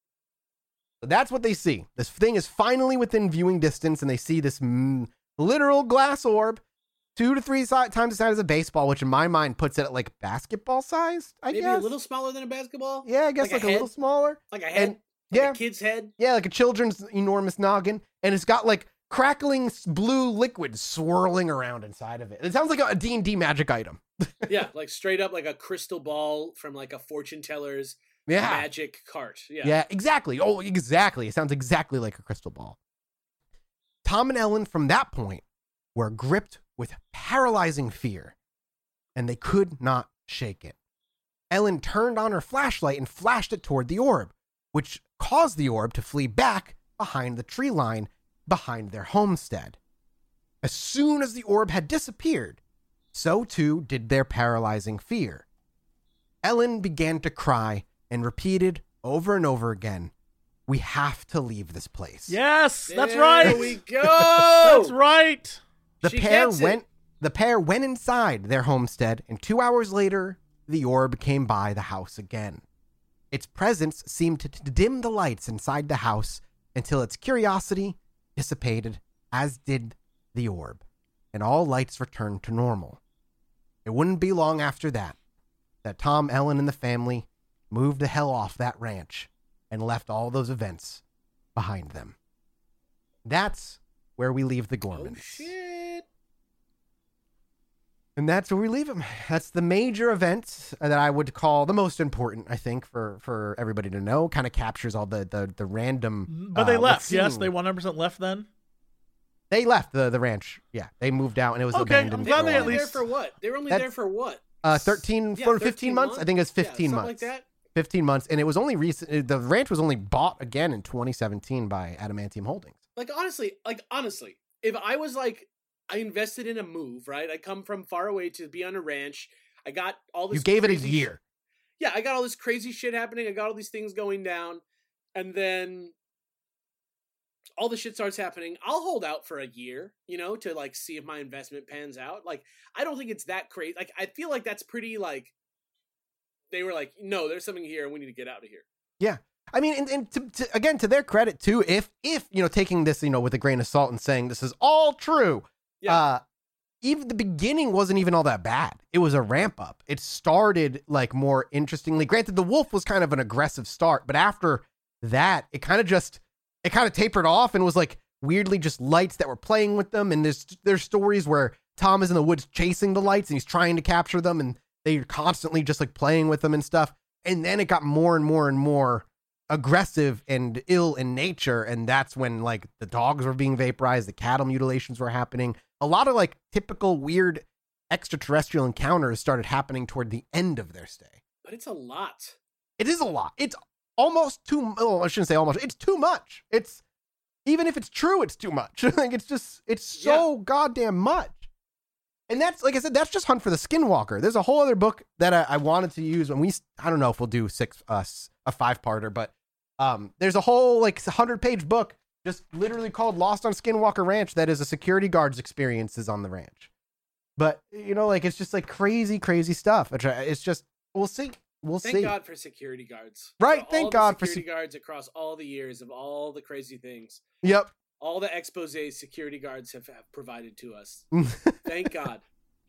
So that's what they see. This thing is finally within viewing distance, and they see this mm, literal glass orb, two to three si- times the size of a baseball, which in my mind puts it at like basketball sized, I Maybe guess. a little smaller than a basketball. Yeah, I guess like like, a a, little head? smaller. Like a head. And like yeah, a kid's head. yeah, like a children's enormous noggin, and it's got like crackling s- blue liquid swirling around inside of it. It sounds like a D and D magic item. Yeah, like straight up like a crystal ball from like a fortune teller's Yeah. magic cart. Yeah. Yeah, exactly. Oh, exactly. It sounds exactly like a crystal ball. Tom and Ellen, from that point, were gripped with paralyzing fear, and they could not shake it. Ellen turned on her flashlight and flashed it toward the orb, which caused the orb to flee back behind the tree line behind their homestead. As soon as the orb had disappeared, so too did their paralyzing fear. Ellen began to cry and repeated over and over again, "We have to leave this place." Yes, that's There right. we go. That's right. The She pair gets it. went the pair went inside their homestead, and two hours later, the orb came by the house again. Its presence seemed to to dim the lights inside the house until its curiosity dissipated, as did the orb, and all lights returned to normal. It wouldn't be long after that that Tom, Ellen, and the family moved the hell off that ranch and left all those events behind them. That's where we leave the Oh, Gormans. shit. And that's where we leave them. That's the major event that I would call the most important, I think, for, for everybody to know. Kind of captures all the the, the random. But they uh, left. what's Yes, seen. they one hundred percent left then. They left the, the ranch. Yeah, they moved out and it was Okay, abandoned. I'm They glad were for a they while. at only there least- for what? They were only That's- there for what? uh, thirteen, Yeah, for fifteen months. I think it was Yeah, fifteen something months. like that. fifteen months, and it was only recent. The ranch was only bought again in twenty seventeen by Adamantium Holdings. Like honestly, like honestly, if I was like, I invested in a move, right? I come from far away to be on a ranch. I got all this. You gave it a crazy year. sh- yeah, I got all this crazy shit happening. I got all these things going down, and then all the shit starts happening. I'll hold out for a year, you know, to like see if my investment pans out. Like, I don't think it's that crazy. Like, I feel like that's pretty like. They were like, no, there's something here, and we need to get out of here. Yeah. I mean, and, and to, to, again, to their credit too, if, if, you know, taking this, you know, with a grain of salt and saying this is all true, Yeah. uh, even the beginning wasn't even all that bad. It was a ramp up. It started like more interestingly. Granted, the wolf was kind of an aggressive start, but after that, it kind of just, it kind of tapered off and was like weirdly just lights that were playing with them. And there's, there's stories where Tom is in the woods chasing the lights and he's trying to capture them and they're constantly just like playing with them and stuff. And then it got more and more and more aggressive and ill in nature. And that's when like the dogs were being vaporized, the cattle mutilations were happening. A lot of like typical weird extraterrestrial encounters started happening toward the end of their stay. But it's a lot. It is a lot. It's almost too, oh, I shouldn't say almost, it's too much. It's, even if it's true, it's too much. Like it's just, it's so goddamn much. And that's, like I said, that's just Hunt for the Skinwalker. There's a whole other book that I, I wanted to use when we, I don't know if we'll do six, uh, a five parter, but um, there's a whole like hundred page book just literally called Lost on Skinwalker Ranch. That is a security guard's experiences on the ranch. But you know, like, it's just like crazy, crazy stuff. Which I- It's just, we'll see. We'll Thank see. God for security guards. Right, For thank all God the for security guards across all the years of all the crazy things. Yep. All the exposés security guards have, have provided to us. Thank God.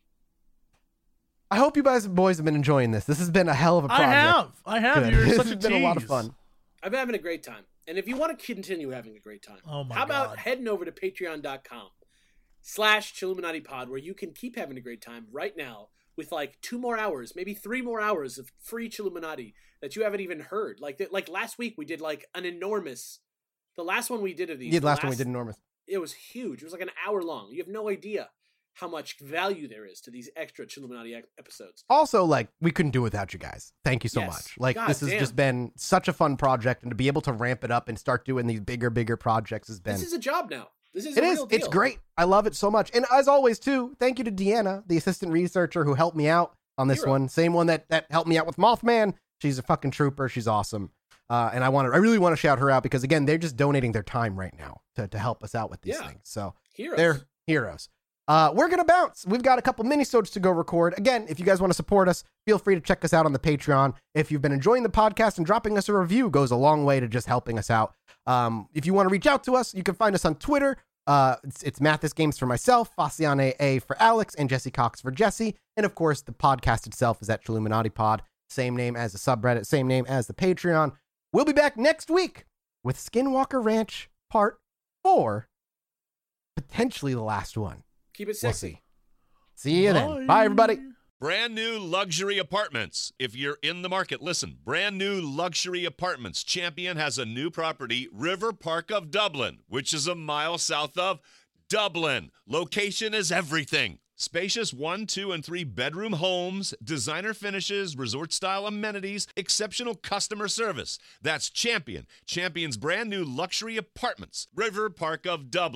I hope you guys boys have been enjoying this. This has been a hell of a I project. have. I have. Good. You're This such a has been a lot of tease. fun. I've been having a great time. And if you want to continue having a great time, Oh my how about God. heading over to patreon.com slash Chilluminati Pod, where you can keep having a great time right now with like two more hours, maybe three more hours of free Chilluminati that you haven't even heard. Like like last week we did like an enormous, the last one we did of these. Yeah, the last one we did enormous. It was huge. It was like an hour long. You have no idea how much value there is to these extra Chilluminati ec- episodes. Also, like, we couldn't do it without you guys. Thank you so Yes. much. Like, God this has damn. just been such a fun project, and to be able to ramp it up and start doing these bigger, bigger projects has been. This is a job now. This is It a is. real deal. It's great. I love it so much. And as always, too, thank you to Deanna, the assistant researcher who helped me out on this Hero. one. Same one that that helped me out with Mothman. She's a fucking trooper. She's awesome. Uh, and I want to, I really want to shout her out because again, they're just donating their time right now to to help us out with these Yeah. things. So Heroes. they're heroes. Uh, we're gonna bounce. We've got a couple mini-sodes to go record. Again, if you guys want to support us, feel free to check us out on the Patreon. If you've been enjoying the podcast and dropping us a review goes a long way to just helping us out. Um, if you want to reach out to us, you can find us on Twitter. Uh, it's, it's Mathis Games for myself, Faciane A for Alex, and Jesse Cox for Jesse. And of course, the podcast itself is at Chilluminati Pod. Same name as the subreddit, same name as the Patreon. We'll be back next week with Skinwalker Ranch Part four. Potentially the last one. Keep it We'll sexy. see. See you then. Bye, everybody. Brand new luxury apartments. If you're in the market, listen. Brand new luxury apartments. Champion has a new property, River Park of Dublin, which is a mile south of Dublin. Location is everything. Spacious one, two, and three bedroom homes, designer finishes, resort style amenities, exceptional customer service. That's Champion. Champion's brand new luxury apartments, River Park of Dublin.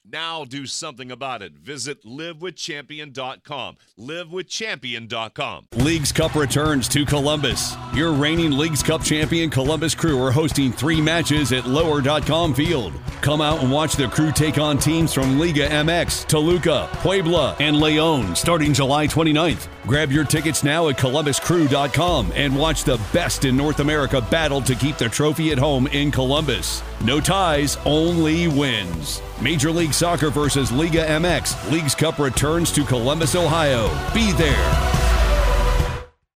Now do something about it. Visit live with champion dot com. live with champion dot com. Leagues Cup returns to Columbus. Your reigning Leagues Cup champion Columbus Crew are hosting three matches at lower dot com field. Come out and watch the Crew take on teams from Liga M X, Toluca, Puebla, and Leon starting July twenty-ninth. Grab your tickets now at columbus crew dot com and watch the best in North America battle to keep the trophy at home in Columbus. No ties, only wins. Major League Soccer versus Liga M X. Leagues Cup returns to Columbus, Ohio. Be there.